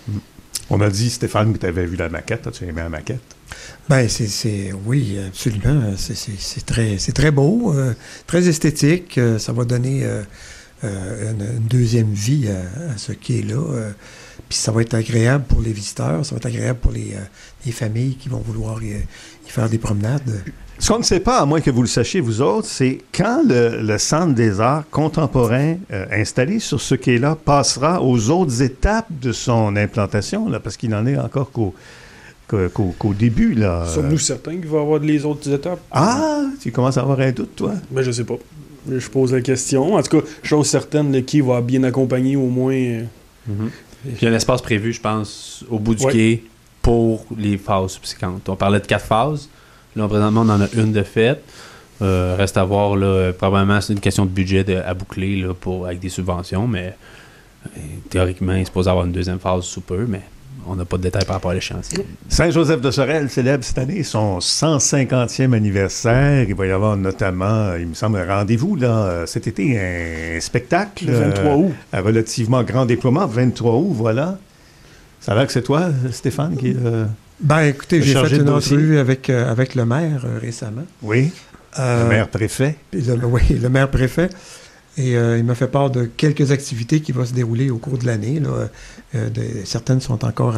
On a dit, Stéphane, que tu avais vu la maquette. As-tu aimé la maquette? Ben, c'est, c'est oui, absolument. C'est, c'est, c'est, très, c'est très beau, euh, très esthétique. Euh, ça va donner euh, euh, une, une deuxième vie à, à ce quai-là. Euh, Puis ça va être agréable pour les visiteurs, ça va être agréable pour les, euh, les familles qui vont vouloir y, y faire des promenades. Ce qu'on ne sait pas, à moins que vous le sachiez vous autres, c'est quand le, le Centre des arts contemporains euh, installé sur ce quai-là passera aux autres étapes de son implantation, là, parce qu'il n'en est encore qu'au, qu'au, qu'au, qu'au début. Là. Sommes-nous certains qu'il va y avoir les autres étapes? Ah, tu commences à avoir un doute, toi? Ben, je sais pas. Je pose la question. En tout cas, chose certaine, le quai va bien accompagner au moins... euh, Mm-hmm. Puis il y a un espace prévu, je pense, au bout du Ouais. quai pour les phases subséquentes. On parlait de quatre phases. Là, présentement, on en a une de faite. Euh, reste à voir, là, probablement, c'est une question de budget de- à boucler là, pour, avec des subventions, mais euh, théoriquement, il est supposé avoir une deuxième phase sous peu, mais on n'a pas de détails par rapport à l'échéancier. Saint-Joseph-de-Sorel célèbre cette année son cent cinquantième anniversaire. Il va y avoir notamment, il me semble, un rendez-vous là, cet été, un spectacle. Le vingt-trois août. Euh, à relativement grand déploiement, vingt-trois août, voilà. Ça a l'air que c'est toi, Stéphane, qui... Euh... Ben, écoutez, Le j'ai chargé fait de une dossier. entrevue avec, euh, avec le maire euh, récemment. Oui, Euh, le maire-préfet. Puis le- oui, le maire préfet. Et euh, il m'a fait part de quelques activités qui vont se dérouler au cours de l'année. Là. Euh, de- certaines sont encore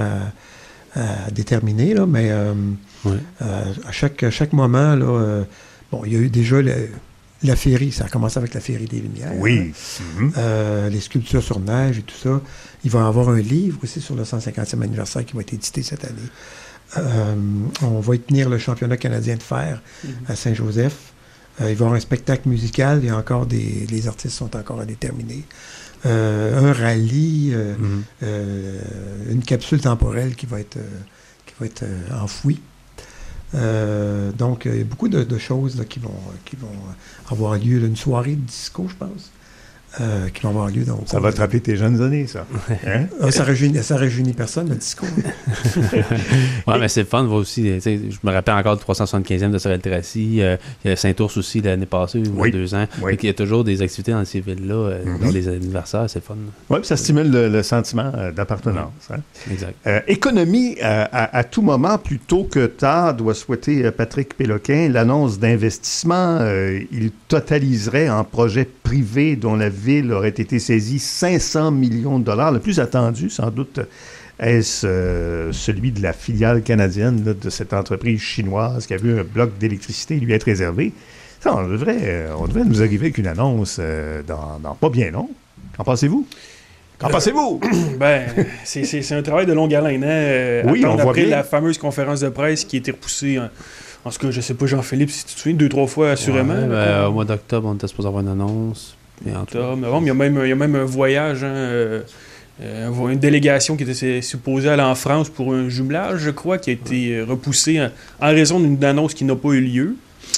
à, à déterminer, là, mais euh, Ouais. euh, à, chaque, à chaque moment, là, euh, bon, il y a eu déjà le- la féerie. Ça a commencé avec la féerie des Lumières. Oui. Mhm. Euh, les sculptures sur neige et tout ça. Il va y avoir un livre aussi sur le cent cinquantième anniversaire qui va être édité cette année. Euh, on va y tenir le championnat canadien de fer à Saint-Joseph. Euh, il va y avoir un spectacle musical. Il y a encore des... Les artistes sont encore à déterminer. Euh, un rallye, euh, Mhm. euh, une capsule temporelle qui va être, euh, qui va être euh, enfouie. Euh, donc, il y a beaucoup de, de choses là, qui, vont, qui vont avoir lieu. Là, une soirée de disco, je pense. euh, qui vont avoir lieu. Donc, ça va te rappeler tes jeunes années, ça. Hein? Ah, ça réjouit, ça réjouit personne, le discours. Oui, mais c'est le fun. Aussi, je me rappelle encore du trois cent soixante-quinzième de Sorel-Tracy. Euh, il y a Saint-Ours aussi l'année passée, ou oui. il y a deux ans. Oui. Il y a toujours des activités dans ces villes-là, euh, mm-hmm. dans les anniversaires. C'est le fun. Oui, puis ça stimule le, le sentiment euh, d'appartenance. Hein? Exact. Euh, économie, euh, à, à tout moment, plus tôt que tard, doit souhaiter euh, Patrick Péloquin l'annonce d'investissement. Euh, il totaliserait en projet privé dont la ville aurait été saisie cinq cents millions de dollars. Le plus attendu, sans doute, est-ce euh, celui de la filiale canadienne là, de cette entreprise chinoise qui a vu un bloc d'électricité lui être réservé. Ça, on devrait, euh, on devrait nous arriver avec une annonce euh, dans, dans pas bien long. Qu'en pensez-vous? Qu'en euh, pensez-vous? Ben, c'est, c'est, c'est un travail de longue haleine. Hein? Euh, oui, on voit après bien. La fameuse conférence de presse qui a été repoussée... En... En tout cas, je sais pas, Jean-Philippe, si tu te souviens, deux, trois fois assurément. Ouais, là, ben, au mois d'octobre, on était supposé avoir une annonce. Et en octobre, mais bon, il y a même, il y a même un voyage, hein, euh, euh, une délégation qui était supposée aller en France pour un jumelage, je crois, qui a été repoussée en, en raison d'une annonce qui n'a pas eu lieu.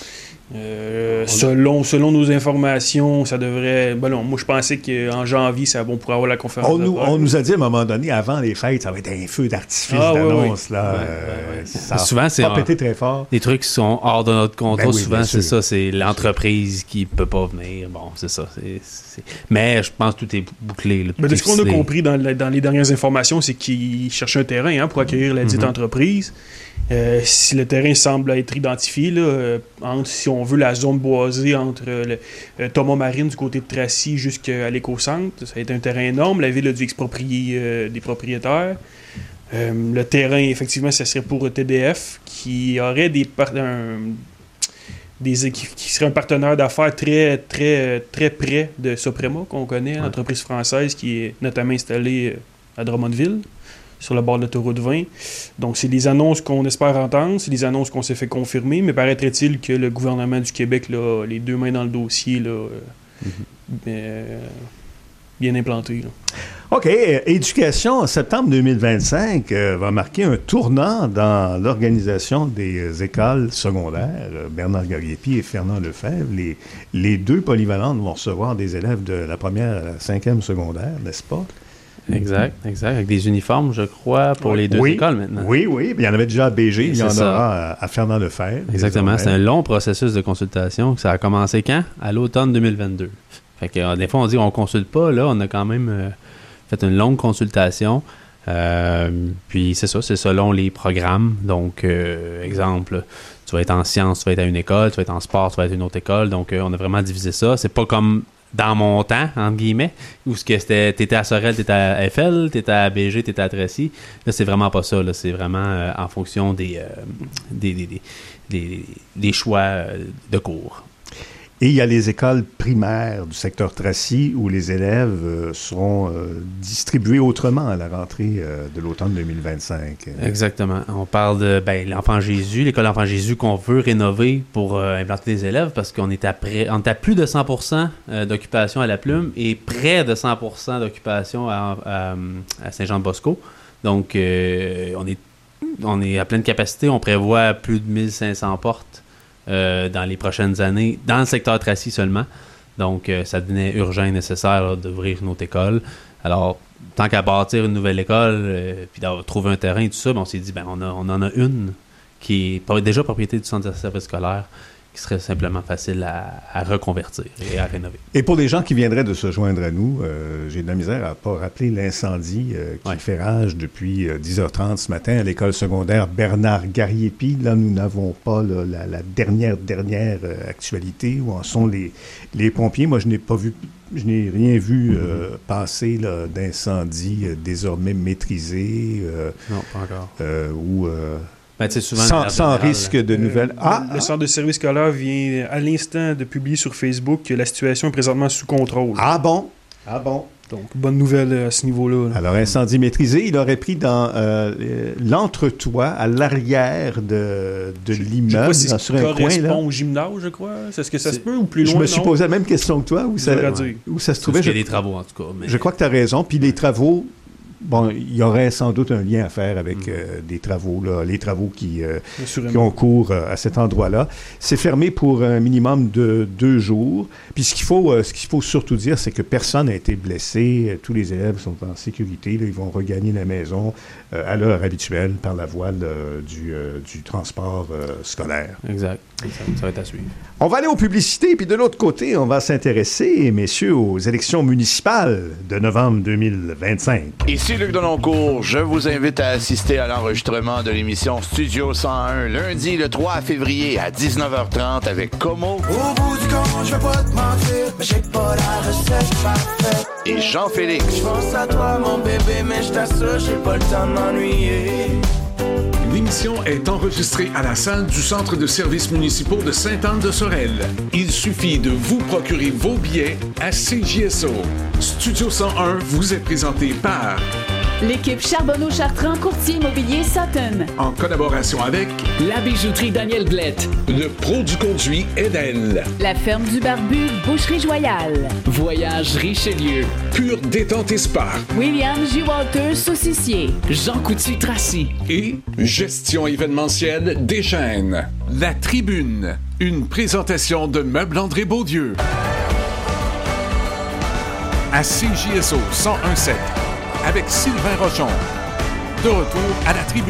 Euh, selon, selon nos informations, ça devrait... Ben non, moi, je pensais qu'en janvier, ça, on pourrait avoir la conférence on de nous, presse. on nous a dit à un moment donné, avant les fêtes, ça va être un feu d'artifice ah, d'annonce. Oui, oui. Là, ouais, euh, ouais, ouais. Ça souvent, c'est pas pété très fort. Les trucs qui sont hors de notre contrôle, ben oui, souvent, c'est sûr. ça. C'est l'entreprise qui peut pas venir. Bon, c'est ça. C'est, c'est... Mais je pense que tout est bouclé. Là, tout Mais de est ce qu'on ficelé. a compris dans, la, dans les dernières informations, c'est qu'ils cherchaient un terrain hein, pour accueillir la dite Mm-hmm. entreprise. Euh, si le terrain semble être identifié, là, euh, entre, si on veut, la zone boisée entre euh, le, euh, Thomas Marine du côté de Tracy jusqu'à l'éco-centre, ça va être un terrain énorme. La ville a dû exproprier euh, des propriétaires. Euh, le terrain, effectivement, ça serait pour T D F, qui aurait des, par- un, des qui, qui serait un partenaire d'affaires très, très, très près de Soprema, qu'on connaît, Ouais. l'entreprise française qui est notamment installée à Drummondville, sur le bord de l'autoroute vingt. Donc, c'est des annonces qu'on espère entendre, c'est des annonces qu'on s'est fait confirmer, mais paraîtrait-il que le gouvernement du Québec, là, a les deux mains dans le dossier, là, mm-hmm. euh, bien implanté. Là. OK. Éducation, en septembre deux mille vingt-cinq, euh, va marquer un tournant dans l'organisation des écoles secondaires. Bernard Gariepi et Fernand Lefebvre, les, les deux polyvalentes vont recevoir des élèves de la première à la cinquième secondaire, n'est-ce pas? Exact, exact. Avec des uniformes, je crois, pour oui. les deux oui. écoles maintenant. Oui, oui. Il y en avait déjà à B G, Et il y en ça. aura à, à Fernand Lefebvre. Exactement. C'est un long processus de consultation. Ça a commencé quand? À l'automne deux mille vingt-deux. Fait que, euh, des fois, on dit on consulte pas. Là, on a quand même euh, fait une longue consultation. Euh, puis c'est ça, c'est selon les programmes. Donc, euh, exemple, tu vas être en sciences, tu vas être à une école, tu vas être en sport, tu vas être à une autre école. Donc, euh, on a vraiment divisé ça. C'est pas comme dans mon temps, entre guillemets, où ce que c'était, t'étais à Sorel, t'étais à F L, t'étais à B G, t'étais à Tracy. Là, c'est vraiment pas ça. Là. C'est vraiment euh, en fonction des, euh, des, des, des, des, des choix euh, de cours. Et il y a les écoles primaires du secteur Tracy où les élèves euh, seront euh, distribués autrement à la rentrée euh, de l'automne deux mille vingt-cinq. Exactement. On parle de ben, l'Enfant Jésus, l'école Enfant Jésus qu'on veut rénover pour euh, implanter des élèves parce qu'on est à, près, on est à plus de cent pour cent d'occupation à la Plume et près de cent pour cent d'occupation à, à, à Saint-Jean-de-Bosco. Donc, euh, on, est, on est à pleine capacité. On prévoit plus de mille cinq cents portes Euh, dans les prochaines années, dans le secteur Tracy seulement. Donc, euh, ça devenait urgent et nécessaire là, d'ouvrir une autre école. Alors, tant qu'à bâtir une nouvelle école, euh, puis d'avoir trouvé un terrain et tout ça, ben, on s'est dit, ben, on, a, on en a une qui est déjà propriété du centre de service scolaire, qui serait simplement facile à, à reconvertir et à rénover. Et pour les gens qui viendraient de se joindre à nous, euh, j'ai de la misère à ne pas rappeler l'incendie euh, qui ouais. fait rage depuis euh, dix heures trente ce matin à l'école secondaire Bernard Gariepi. Là, nous n'avons pas là, la, la dernière, dernière euh, actualité où en sont les, les pompiers. Moi, je n'ai pas vu, je n'ai rien vu euh, mm-hmm. passer là, d'incendie euh, désormais maîtrisé. Euh, non, pas encore. Euh, ou... Euh, Ben, souvent, sans sans risque de nouvelles. Euh, ah, le centre de service scolaire vient à l'instant de publier sur Facebook que la situation est présentement sous contrôle. Ah bon? Ah bon? Donc, bonne nouvelle à ce niveau-là. Là. Alors, incendie maîtrisé, il aurait pris dans euh, l'entretoit, à l'arrière de, de l'immeuble, je sais pas si sur un coin. Là. correspond au gymnase, je crois. Est-ce que ça C'est... se peut ou plus loin? Je me suis non? posé la même question que toi, où, ça, où ça se trouvait. Il y a je, des travaux, en tout cas. Mais... Je crois que tu as raison. Puis les travaux bon, il y aurait sans doute un lien à faire avec euh, des travaux, là, les travaux qui, euh, qui ont cours euh, à cet endroit-là. C'est fermé pour un minimum de deux jours. Puis ce qu'il faut, euh, ce qu'il faut surtout dire, c'est que personne n'a été blessé. Tous les élèves sont en sécurité. Là, ils vont regagner la maison euh, à l'heure habituelle par la voie là, du, euh, du transport euh, scolaire. Exact. exact. Ça va être à suivre. On va aller aux publicités, puis de l'autre côté, on va s'intéresser, messieurs, aux élections municipales de novembre deux mille vingt-cinq. Ici Luc Deloncourt, je vous invite à assister à l'enregistrement de l'émission Studio cent un, lundi le trois février à dix-neuf heures trente avec Como. Au bout du compte, je vais pas te mentir, mais j'ai pas la recette parfaite. Et Jean-Félix. Je pense à toi, mon bébé, mais je t'assure, j'ai pas le temps de m'ennuyer. L'émission est enregistrée à la salle du Centre de services municipaux de Sainte-Anne-de-Sorel. Il suffit de vous procurer vos billets à C J S O. Studio cent un vous est présenté par l'équipe Charbonneau-Chartrand, courtier immobilier Sutton. En collaboration avec la bijouterie Daniel Blette, le pro du conduit Edel, la ferme du Barbu, Boucherie Joyale, Voyage Richelieu, Pure Détente et Spa, William J. Walter, saucissier, Jean Coutu-Tracy et Gestion événementielle Deschaines. La Tribune, une présentation de Meubles André Beaudieu. À C J S O cent un sept. Avec Sylvain Rochon. De retour à la Tribune.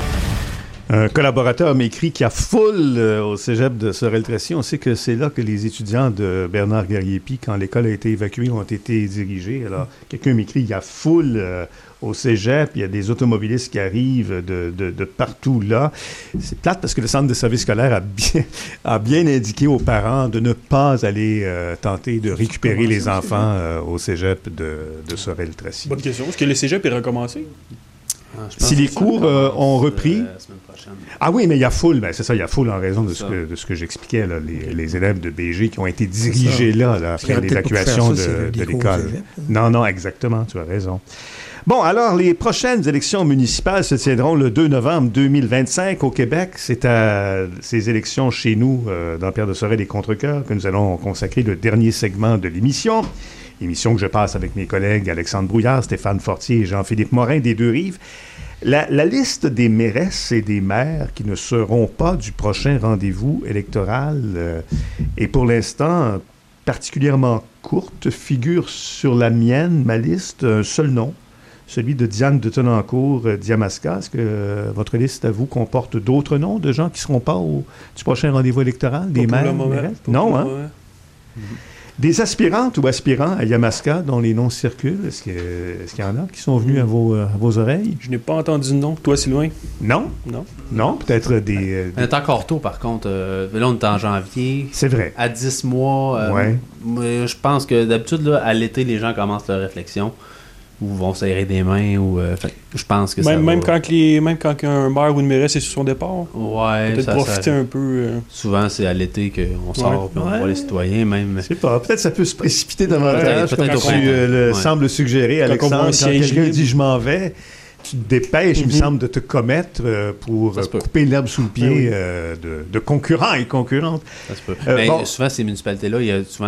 Un collaborateur m'écrit qu'il y a foule euh, au cégep de Sorel-Tracy. On sait que c'est là que les étudiants de Bernard Garriépi, quand l'école a été évacuée, ont été dirigés. Alors, quelqu'un m'écrit qu'il y a foule euh, au cégep, il y a des automobilistes qui arrivent de, de, de partout là. C'est plate parce que le centre de service scolaire a bien, a bien indiqué aux parents de ne pas aller euh, tenter de récupérer Comment les ça, enfants euh, au cégep de, de Sorel-Tracy. Bonne question. Est-ce que le cégep est recommencé? Ah, si les cours euh, ont repris... Euh, la semaine prochaine. Ah oui, mais il y a foule. Ben, c'est ça, il y a foule en raison de ce que, de ce que j'expliquais, là, les, les élèves de B G qui ont été dirigés là, là après l'évacuation de, de l'école. Non, non, exactement, tu as raison. Bon, alors, les prochaines élections municipales se tiendront le deux novembre deux mille vingt-cinq au Québec. C'est à ces élections chez nous, euh, dans Pierre de Sorel et Contrecœur, que nous allons consacrer le dernier segment de l'émission. Émission que je passe avec mes collègues Alexandre Brouillard, Stéphane Fortier et Jean-Philippe Morin des Deux-Rives. La, la liste des mairesses et des maires qui ne seront pas du prochain rendez-vous électoral euh, est pour l'instant particulièrement courte, figure sur la mienne, ma liste, un seul nom, celui de Diane de Tenancourt, euh, Diamaska. Est-ce que euh, votre liste, à vous, comporte d'autres noms de gens qui ne seront pas au du prochain rendez-vous électoral, des maires, mairesses? Non, hein? Mm-hmm. Des aspirantes ou aspirants à Yamaska dont les noms circulent, est-ce, que, est-ce qu'il y en a qui sont venus à vos, à vos oreilles? Je n'ai pas entendu de nom. Toi, Sylvain? Non. Non. Non, peut-être des... Euh, on est encore tôt, par contre. Euh, là, on est en janvier. C'est vrai. À dix mois. Euh, ouais. Moi, je pense que d'habitude, là, à l'été, les gens commencent leur réflexion. Ou vont serrer des mains, ou... Euh, fait, je pense que même, ça même va... Quand les, même quand un maire ou une mairesse est sur son départ? Ouais. Peut-être ça, profiter ça... un peu... Euh... Souvent, c'est à l'été qu'on sort, ouais. puis on ouais. voit les citoyens, même... Je sais pas, peut-être ça peut se précipiter davantage, peut-être, peut-être comme tu euh, le ouais. sembles suggérer, quand Alexandre. Quand quelqu'un libre. dit « je m'en vais », tu te dépêches, mm-hmm. il me semble, de te commettre euh, pour euh, couper l'herbe sous le pied oui. euh, de, de concurrents et concurrentes. Ça se peut. Euh, Mais bon. Souvent, ces municipalités-là, il y a souvent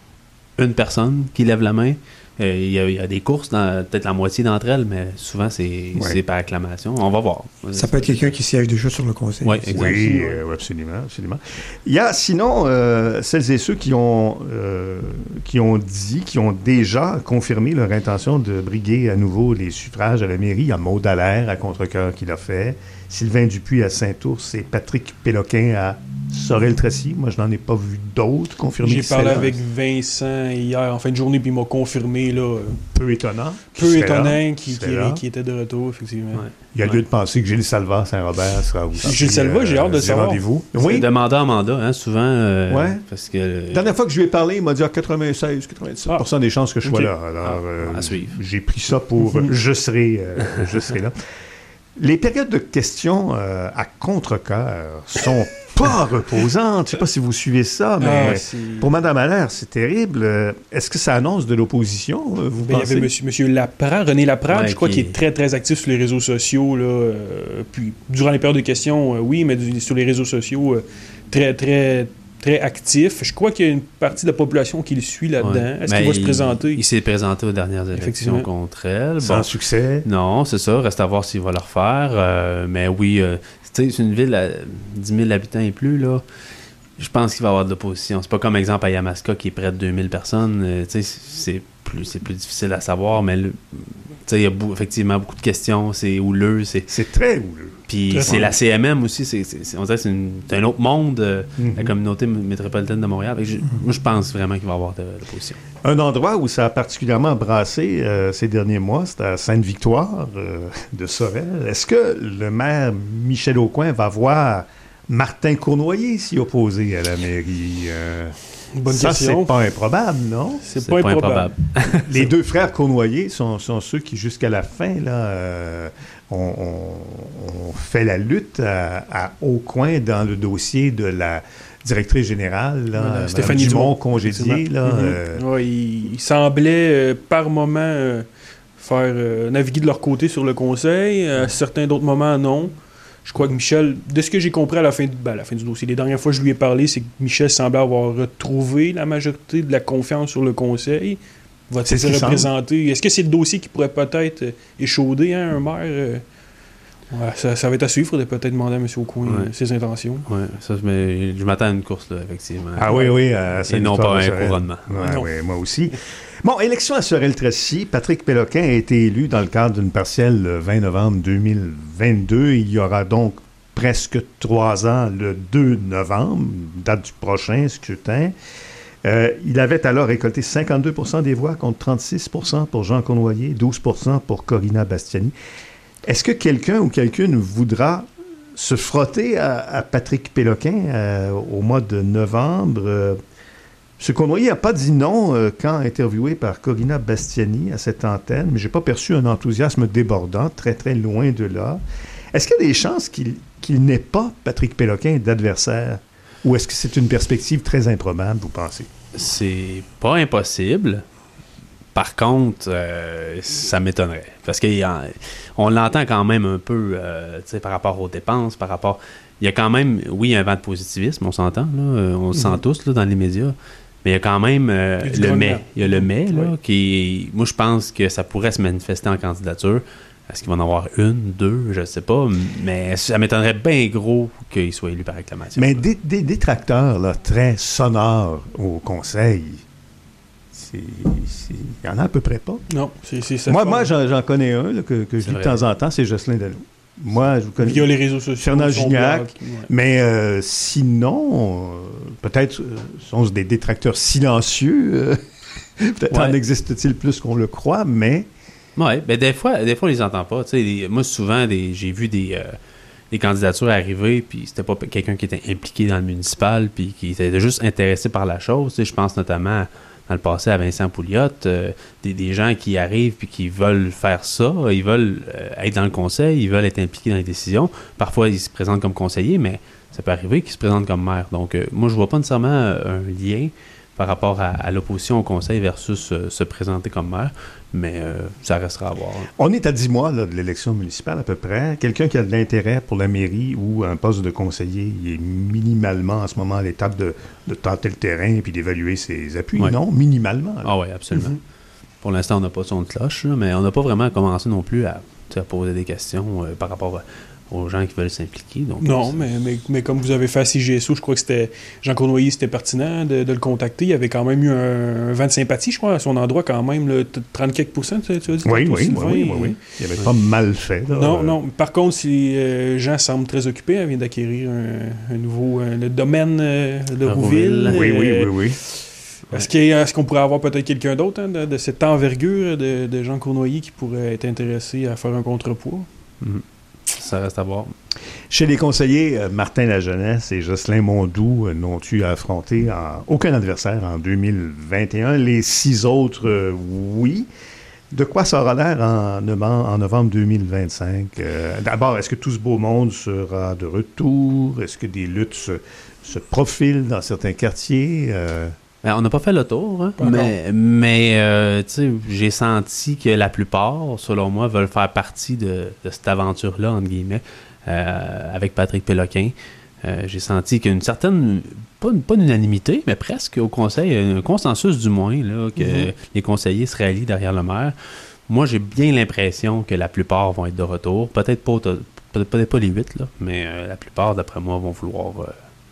une personne qui lève la main. Il euh, y, y a des courses, dans, peut-être la moitié d'entre elles, mais souvent, c'est, ouais. c'est par acclamation. On va voir. Ça peut être quelqu'un qui siège déjà sur le conseil. Ouais, exactement. Oui, euh, absolument, absolument. Il y a sinon euh, celles et ceux qui ont, euh, qui ont dit, qui ont déjà confirmé leur intention de briguer à nouveau les suffrages à la mairie. Il y a Maud Allaire à Contrecœur qui l'a fait, Sylvain Dupuis à Saint-Ours et Patrick Péloquin à Sorel-Tracy. Moi, je n'en ai pas vu d'autres confirmés. J'ai parlé avec Vincent hier en fin de journée, puis il m'a confirmé, là... Peu étonnant. Peu étonnant, qui, qui, qui était de retour, effectivement. Ouais. Il y a ouais. lieu de penser que Gilles Salva Saint-Robert sera aussi. Gilles Salva, euh, j'ai hâte de savoir. Rendez-vous. Oui. De mandat en mandat, hein, souvent. Euh, ouais. Parce que... Euh... La dernière fois que je lui ai parlé, il m'a dit à quatre-vingt-seize à quatre-vingt-dix pour cent ah. des chances que je sois okay. là. Alors, ah, euh, à suivre. J'ai pris ça pour je serai, euh, je serai là. Les périodes de questions euh, à contre-cœur sont pas reposantes. Je sais pas si vous suivez ça, mais ah, pour Mme Allaire, c'est terrible. Est-ce que ça annonce de l'opposition, vous ben, pensez? Il y avait M. Monsieur Laprade, René Laprade, ouais, je crois, qui... qui est très, très actif sur les réseaux sociaux. Là, euh, puis, durant les périodes de questions, euh, oui, mais du, sur les réseaux sociaux, euh, très, très, très actif. Je crois qu'il y a une partie de la population qui le suit là-dedans. Ouais. Est-ce Mais qu'il va se il, présenter? Il s'est présenté aux dernières élections contre elle. Sans bon, succès. Non, c'est ça. Reste à voir s'il va le refaire. Euh, mais oui, euh, tu sais, c'est une ville à dix mille habitants et plus, là. Je pense qu'il va y avoir de l'opposition. C'est pas comme exemple à Yamaska qui est près de deux mille personnes. Euh, tu sais, c'est plus, c'est plus difficile à savoir, mais il y a beau, effectivement beaucoup de questions. C'est houleux. C'est, c'est très houleux. Puis très c'est fort. La C M M aussi. C'est, c'est, c'est, on dirait que c'est, une, c'est un autre monde, euh, mm-hmm. la communauté métropolitaine de Montréal. Je, mm-hmm. Moi, je pense vraiment qu'il va y avoir de, de l'opposition. Un endroit où ça a particulièrement brassé euh, ces derniers mois, c'est à Sainte-Victoire euh, de Sorel. Est-ce que le maire Michel Aucoin va voir Martin Cournoyer s'y opposer à la mairie? Euh, Bonne ça, question. c'est pas improbable, non? C'est, c'est pas, pas improbable. improbable. Les deux frères Cournoyer sont, sont ceux qui, jusqu'à la fin, là, euh, ont, ont, ont fait la lutte à, à Aucoin dans le dossier de la directrice générale, là, voilà, Stéphanie Dumont, congédiée. Là, mm-hmm. euh... ouais, il, il semblait euh, par moment euh, faire euh, naviguer de leur côté sur le conseil. À certains d'autres moments, non. Je crois que Michel, de ce que j'ai compris à la fin, du, ben à la fin du dossier, les dernières fois que je lui ai parlé, c'est que Michel semblait avoir retrouvé la majorité de la confiance sur le conseil. Va-t-il se représenter? Est-ce que c'est le dossier qui pourrait peut-être échauder hein, un maire? Euh, ouais, ça, ça va être à suivre. Il faudrait peut-être demander à M. Aucoin ouais. ses intentions. Oui, ça, mais je m'attends à une course, là, effectivement. Ah oui, oui. Euh, Et non pas un couronnement. Ouais, ouais, moi aussi. Bon, élection à Sorel-Tracy. Patrick Péloquin a été élu dans le cadre d'une partielle le vingt novembre deux mille vingt-deux. Il y aura donc presque trois ans le deux novembre, date du prochain scrutin. Euh, il avait alors récolté cinquante-deux pour cent des voix contre trente-six pour cent pour Jean Cournoyer, douze pour cent pour Corina Bastiani. Est-ce que quelqu'un ou quelqu'une voudra se frotter à, à Patrick Péloquin euh, au mois de novembre? Euh, M. Cournoyer n'a pas dit non euh, quand interviewé par Corina Bastiani à cette antenne, mais je n'ai pas perçu un enthousiasme débordant, très très loin de là. Est-ce qu'il y a des chances qu'il, qu'il n'ait pas Patrick Péloquin d'adversaire? Ou est-ce que c'est une perspective très improbable, vous pensez? C'est pas impossible. Par contre, euh, ça m'étonnerait. Parce qu'on l'entend quand même un peu euh, par rapport aux dépenses, par rapport... Il y a quand même, oui, un vent de positivisme, on s'entend, là, on le mm-hmm. sent tous là, dans les médias, mais il y a quand même euh, il le mais. Il y a le mais, là, oui. qui... Moi, je pense que ça pourrait se manifester en candidature. Est-ce qu'il va en avoir une, deux, je ne sais pas, mais ça m'étonnerait bien gros qu'il soit élu par acclamation. Mais des, des détracteurs là, très sonores au conseil, c'est, c'est... il y en a à peu près pas. Non, c'est, c'est ça. Moi, moi j'en, j'en connais un là, que, que je lis de temps en temps, c'est Jocelyn Dallot. Moi, je vous connais. Via les réseaux sociaux. Fernand Gignac. Ouais. Mais euh, sinon, euh, peut-être euh, sont des détracteurs silencieux. Euh, peut-être ouais. en existe-t-il plus qu'on le croit, mais... Oui, ben des fois, des fois, on les entend pas. Les, moi, souvent, des, j'ai vu des, euh, des candidatures arriver, puis c'était pas quelqu'un qui était impliqué dans le municipal, puis qui était juste intéressé par la chose. Je pense notamment, dans le passé, à Vincent Pouliot, euh, des, des gens qui arrivent puis qui veulent faire ça, ils veulent euh, être dans le conseil, ils veulent être impliqués dans les décisions. Parfois, ils se présentent comme conseillers, mais ça peut arriver qu'ils se présentent comme maire. Donc, euh, moi, je vois pas nécessairement un lien par rapport à, à l'opposition au conseil versus euh, se présenter comme maire, mais euh, ça restera à voir. On est à dix mois là, de l'élection municipale à peu près. Quelqu'un qui a de l'intérêt pour la mairie ou un poste de conseiller, il est minimalement en ce moment à l'étape de, de tenter le terrain et puis d'évaluer ses appuis, ouais. non? Minimalement. Là. Ah oui, absolument. Mm-hmm. Pour l'instant, on n'a pas son de cloche, là, mais on n'a pas vraiment commencé non plus à, à poser des questions euh, par rapport à aux gens qui veulent s'impliquer. Donc, non, mais, mais, mais comme vous avez fait à C G S O, je crois que c'était Jean Cournoyer, c'était pertinent de, de le contacter. Il y avait quand même eu un, un vent de sympathie, je crois, à son endroit quand même, là, trente quelques pourcents, tu, tu as dit? Oui, oui, oui, oui, oui. Il avait oui. pas mal fait. Là, non, euh... non. Par contre, si euh, Jean semble très occupé, elle vient d'acquérir un, un nouveau euh, le domaine euh, de Rouville. Oui, oui, oui, oui. Est-ce, qu'il, est-ce qu'on pourrait avoir peut-être quelqu'un d'autre hein, de, de cette envergure de, de Jean Cournoyer qui pourrait être intéressé à faire un contrepoids? Mm-hmm. Ça reste à voir. Chez les conseillers, euh, Martin Lajeunesse et Jocelyn Mondoux euh, n'ont eu à affronter en, aucun adversaire en deux mille vingt et un. Les six autres, euh, oui. De quoi ça aura l'air en, en novembre deux mille vingt-cinq? Euh, d'abord, est-ce que tout ce beau monde sera de retour? Est-ce que des luttes se, se profilent dans certains quartiers? Euh... Ben, on n'a pas fait le tour, hein? mais, mais euh, j'ai senti que la plupart, selon moi, veulent faire partie de, de cette aventure-là, entre guillemets, euh, avec Patrick Péloquin. Euh, j'ai senti qu'il y a une certaine, pas, pas une unanimité, mais presque au conseil, un consensus du moins, là, que mm-hmm. les conseillers se rallient derrière le maire. Moi, j'ai bien l'impression que la plupart vont être de retour. Peut-être pas, peut-être, peut-être pas les huit, là, mais euh, la plupart, d'après moi, vont vouloir euh,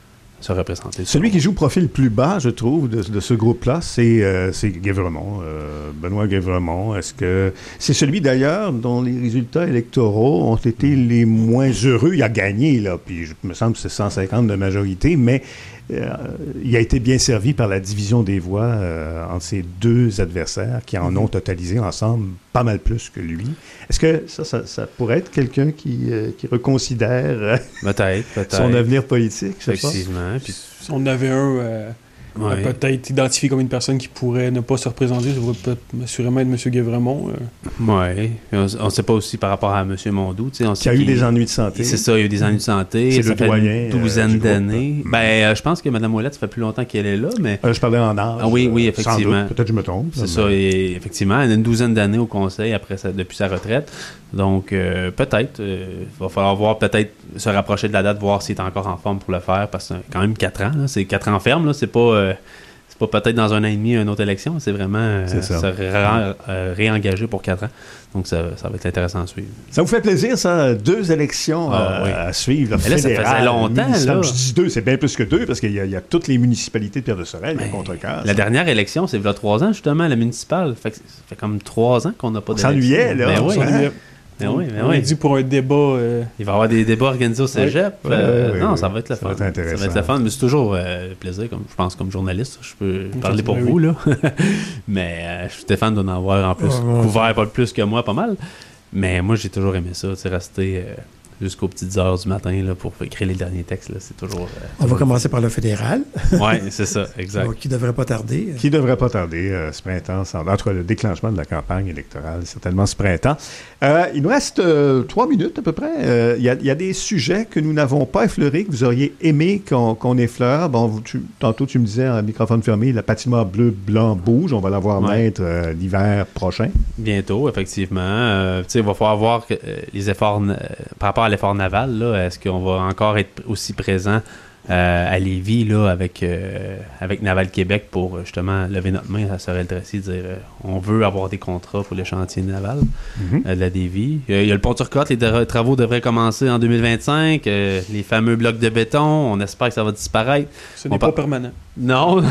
se représenter. Celui qui joue profil plus bas, je trouve, de, de ce groupe-là, c'est, euh, c'est Guévremont, euh, Benoît Guévremont. Est-ce que c'est celui, d'ailleurs, dont les résultats électoraux ont été les moins heureux? Il a gagné, là, puis je me semble que c'est cent cinquante de majorité, mais euh, il a été bien servi par la division des voix euh, entre ses deux adversaires qui en ont totalisé ensemble pas mal plus que lui. Est-ce que ça, ça, ça pourrait être quelqu'un qui, euh, qui reconsidère euh, peut-être, peut-être. son avenir politique? Je sais Effectivement. pas. Puis, si on avait un euh, ouais. peut-être identifié comme une personne qui pourrait ne pas se représenter, ça pourrait peut-être assurément être M. Guévremont. Euh. Oui. On ne sait pas aussi par rapport à M. Mondou. On qui a eu des ennuis de santé. C'est ça, il y a eu des ennuis de santé. C'est ça le fait doyen, une douzaine euh, d'années. Ben, euh, je pense que Mme Ouellette, ça fait plus longtemps qu'elle est là, mais... Euh, je parlais en âge. Ah oui, oui, effectivement. Sans doute. Peut-être que je me trompe. C'est ça, et effectivement. Elle a une douzaine d'années au conseil après sa, depuis sa retraite. Donc, euh, peut-être. Il euh, va falloir voir, peut-être se rapprocher de la date, voir s'il est encore en forme pour le faire, parce que c'est quand même quatre ans. Là, c'est quatre ans ferme, là, c'est pas... Euh, c'est pas peut-être dans un an et demi une autre élection, c'est vraiment euh, c'est se ré- euh, réengager pour quatre ans. Donc, ça, ça va être intéressant à suivre. Ça vous fait plaisir, ça? Deux élections ah, euh, oui. à suivre. Mais là, ça faisait longtemps. Là. Je dis deux, c'est bien plus que deux, parce qu'il y a, il y a toutes les municipalités de Pierre-de-Sorel, il y a Contrecoeur. La dernière élection, c'est il y a trois ans, justement, la municipale. Fait que, ça fait comme trois ans qu'on n'a pas d'élection. On s'ennuyait, là. Ben on oui. s'ennuyait. Mais oui, mais on oui. a dit pour un débat... Euh... Il va y avoir des débats organisés au cégep. Oui. Euh, oui, non, oui, ça va être le ça fun. Va être intéressant. Ça va être le fun, mais c'est toujours euh, plaisir, comme, je pense, comme journaliste. Je peux oui, parler pour oui. vous, là. mais euh, Stéphane doit en avoir en plus oh, couvert pas plus que moi, pas mal. Mais moi, j'ai toujours aimé ça, tu sais, rester... Euh, jusqu'aux petites heures du matin là, pour écrire les derniers textes. Là, c'est toujours... Euh, On va commencer par le fédéral. Oui, c'est ça, exact. Donc, qui ne devrait pas tarder. Qui ne devrait pas tarder euh, ce printemps, sans... entre le déclenchement de la campagne électorale, certainement ce printemps. Euh, il nous reste euh, trois minutes à peu près. Il euh, y, y a des sujets que nous n'avons pas effleurés, que vous auriez aimé qu'on, qu'on effleure. Bon, vous, tu, tantôt, tu me disais, en microphone fermé, la patinoire bleu, blanc, rouge. On va la voir ouais. naître euh, l'hiver prochain. Bientôt, effectivement. Euh, il va falloir voir que, euh, les efforts, euh, par rapport à l'effort naval, là, est-ce qu'on va encore être aussi présent euh, à Lévis là, avec, euh, avec Naval Québec pour justement lever notre main à Sorel-Tracy, dire euh, on veut avoir des contrats pour les chantiers navals mm-hmm. euh, de la Lévis. Il y a le pont Turcotte, les de- travaux devraient commencer en deux mille vingt-cinq. Euh, les fameux blocs de béton, on espère que ça va disparaître. Ce n'est on pas par... permanent. Non.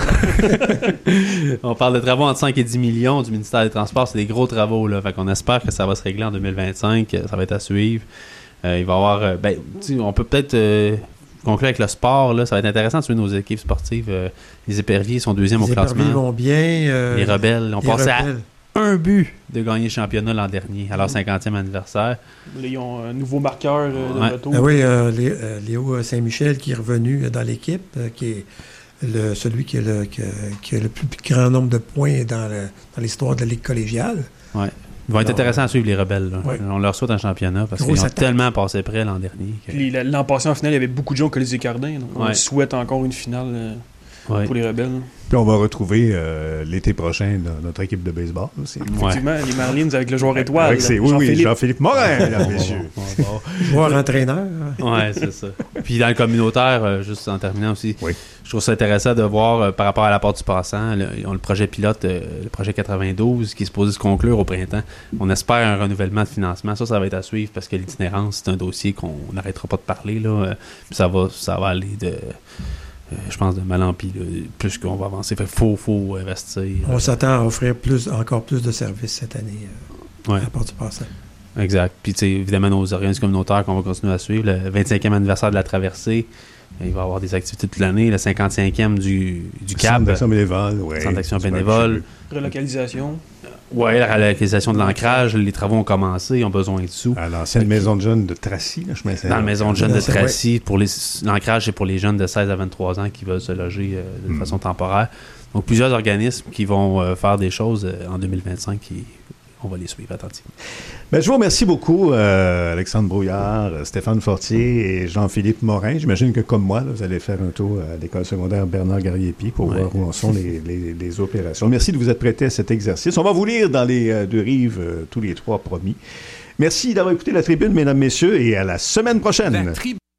On parle de travaux entre cinq et dix millions du ministère des Transports. C'est des gros travaux. Là. Fait qu'on espère que ça va se régler en deux mille vingt-cinq. Ça va être à suivre. Euh, il va y avoir... Euh, ben, on peut peut-être euh, conclure avec le sport. Là. Ça va être intéressant de suivre nos équipes sportives. Euh, les éperviers sont deuxième les au classement. Les éperviers vont bien. Euh, les rebelles ont passé rebelles. à un but de gagner le championnat l'an dernier, à leur cinquantième anniversaire. Ils ont un nouveau marqueur euh, de ouais. retour. Ah oui, euh, Lé, euh, Léo Saint-Michel qui est revenu dans l'équipe, euh, qui est le, celui qui a, le, qui, a, qui a le plus grand nombre de points dans, le, dans l'histoire de la Ligue collégiale. Oui. Ils vont être Alors, intéressants à suivre, les rebelles. Ouais. On leur souhaite un championnat parce Grosse qu'ils ont attaque. tellement passé près l'an dernier. Que... Puis l'an passé, en finale, il y avait beaucoup de gens au Colisée Cardin. Donc ouais. on souhaite encore une finale euh, ouais. pour les rebelles. Puis on va retrouver euh, l'été prochain notre équipe de baseball aussi. Effectivement, ouais. les Marlins avec le joueur étoile. Avec ses, oui, Jean-Philippe. oui, Jean-Philippe Morin, mesdames, messieurs. Joueur entraîneur. Oui, c'est ça. Puis dans le communautaire, euh, juste en terminant aussi, oui. je trouve ça intéressant de voir euh, par rapport à l'apport du passant, le, ils ont le projet pilote, euh, le projet quatre-vingt-douze, qui est supposé se conclure au printemps. On espère un renouvellement de financement. Ça, ça va être à suivre parce que l'itinérance, c'est un dossier qu'on n'arrêtera pas de parler. Là. Euh, puis ça va, ça va aller de... Euh, je pense de mal en pis, là, plus qu'on va avancer. Fait qu'il faut, faut investir. On s'attend à offrir plus, encore plus de services cette année euh, ouais. à part du passant. Exact. Puis, tu sais, évidemment, nos organismes communautaires qu'on va continuer à suivre. Le vingt-cinquième anniversaire de la traversée, il va y avoir des activités toute l'année. Le cinquante-cinquième du, du C A B. Centre d'action bénévole, oui. Centre d'action bénévole. Relocalisation. Oui, la relocalisation de l'ancrage. Les travaux ont commencé, ils ont besoin de sous. À l'ancienne maison de jeunes de Tracy, là, je me Dans la maison de jeunes de Tracy, pour les, l'ancrage, c'est pour les jeunes de seize à vingt-trois ans qui veulent se loger euh, de mm. façon temporaire. Donc, plusieurs organismes qui vont euh, faire des choses euh, en deux mille vingt-cinq qui... On va les suivre attentivement. Ben, je vous remercie beaucoup, euh, Alexandre Brouillard, Stéphane Fortier et Jean-Philippe Morin. J'imagine que, comme moi, là, vous allez faire un tour à l'école secondaire Bernard Garriépi pour ouais. voir où en sont les, les, les opérations. Merci de vous être prêté à cet exercice. On va vous lire dans les euh, deux rives, euh, tous les trois promis. Merci d'avoir écouté la tribune, mesdames, messieurs, et à la semaine prochaine.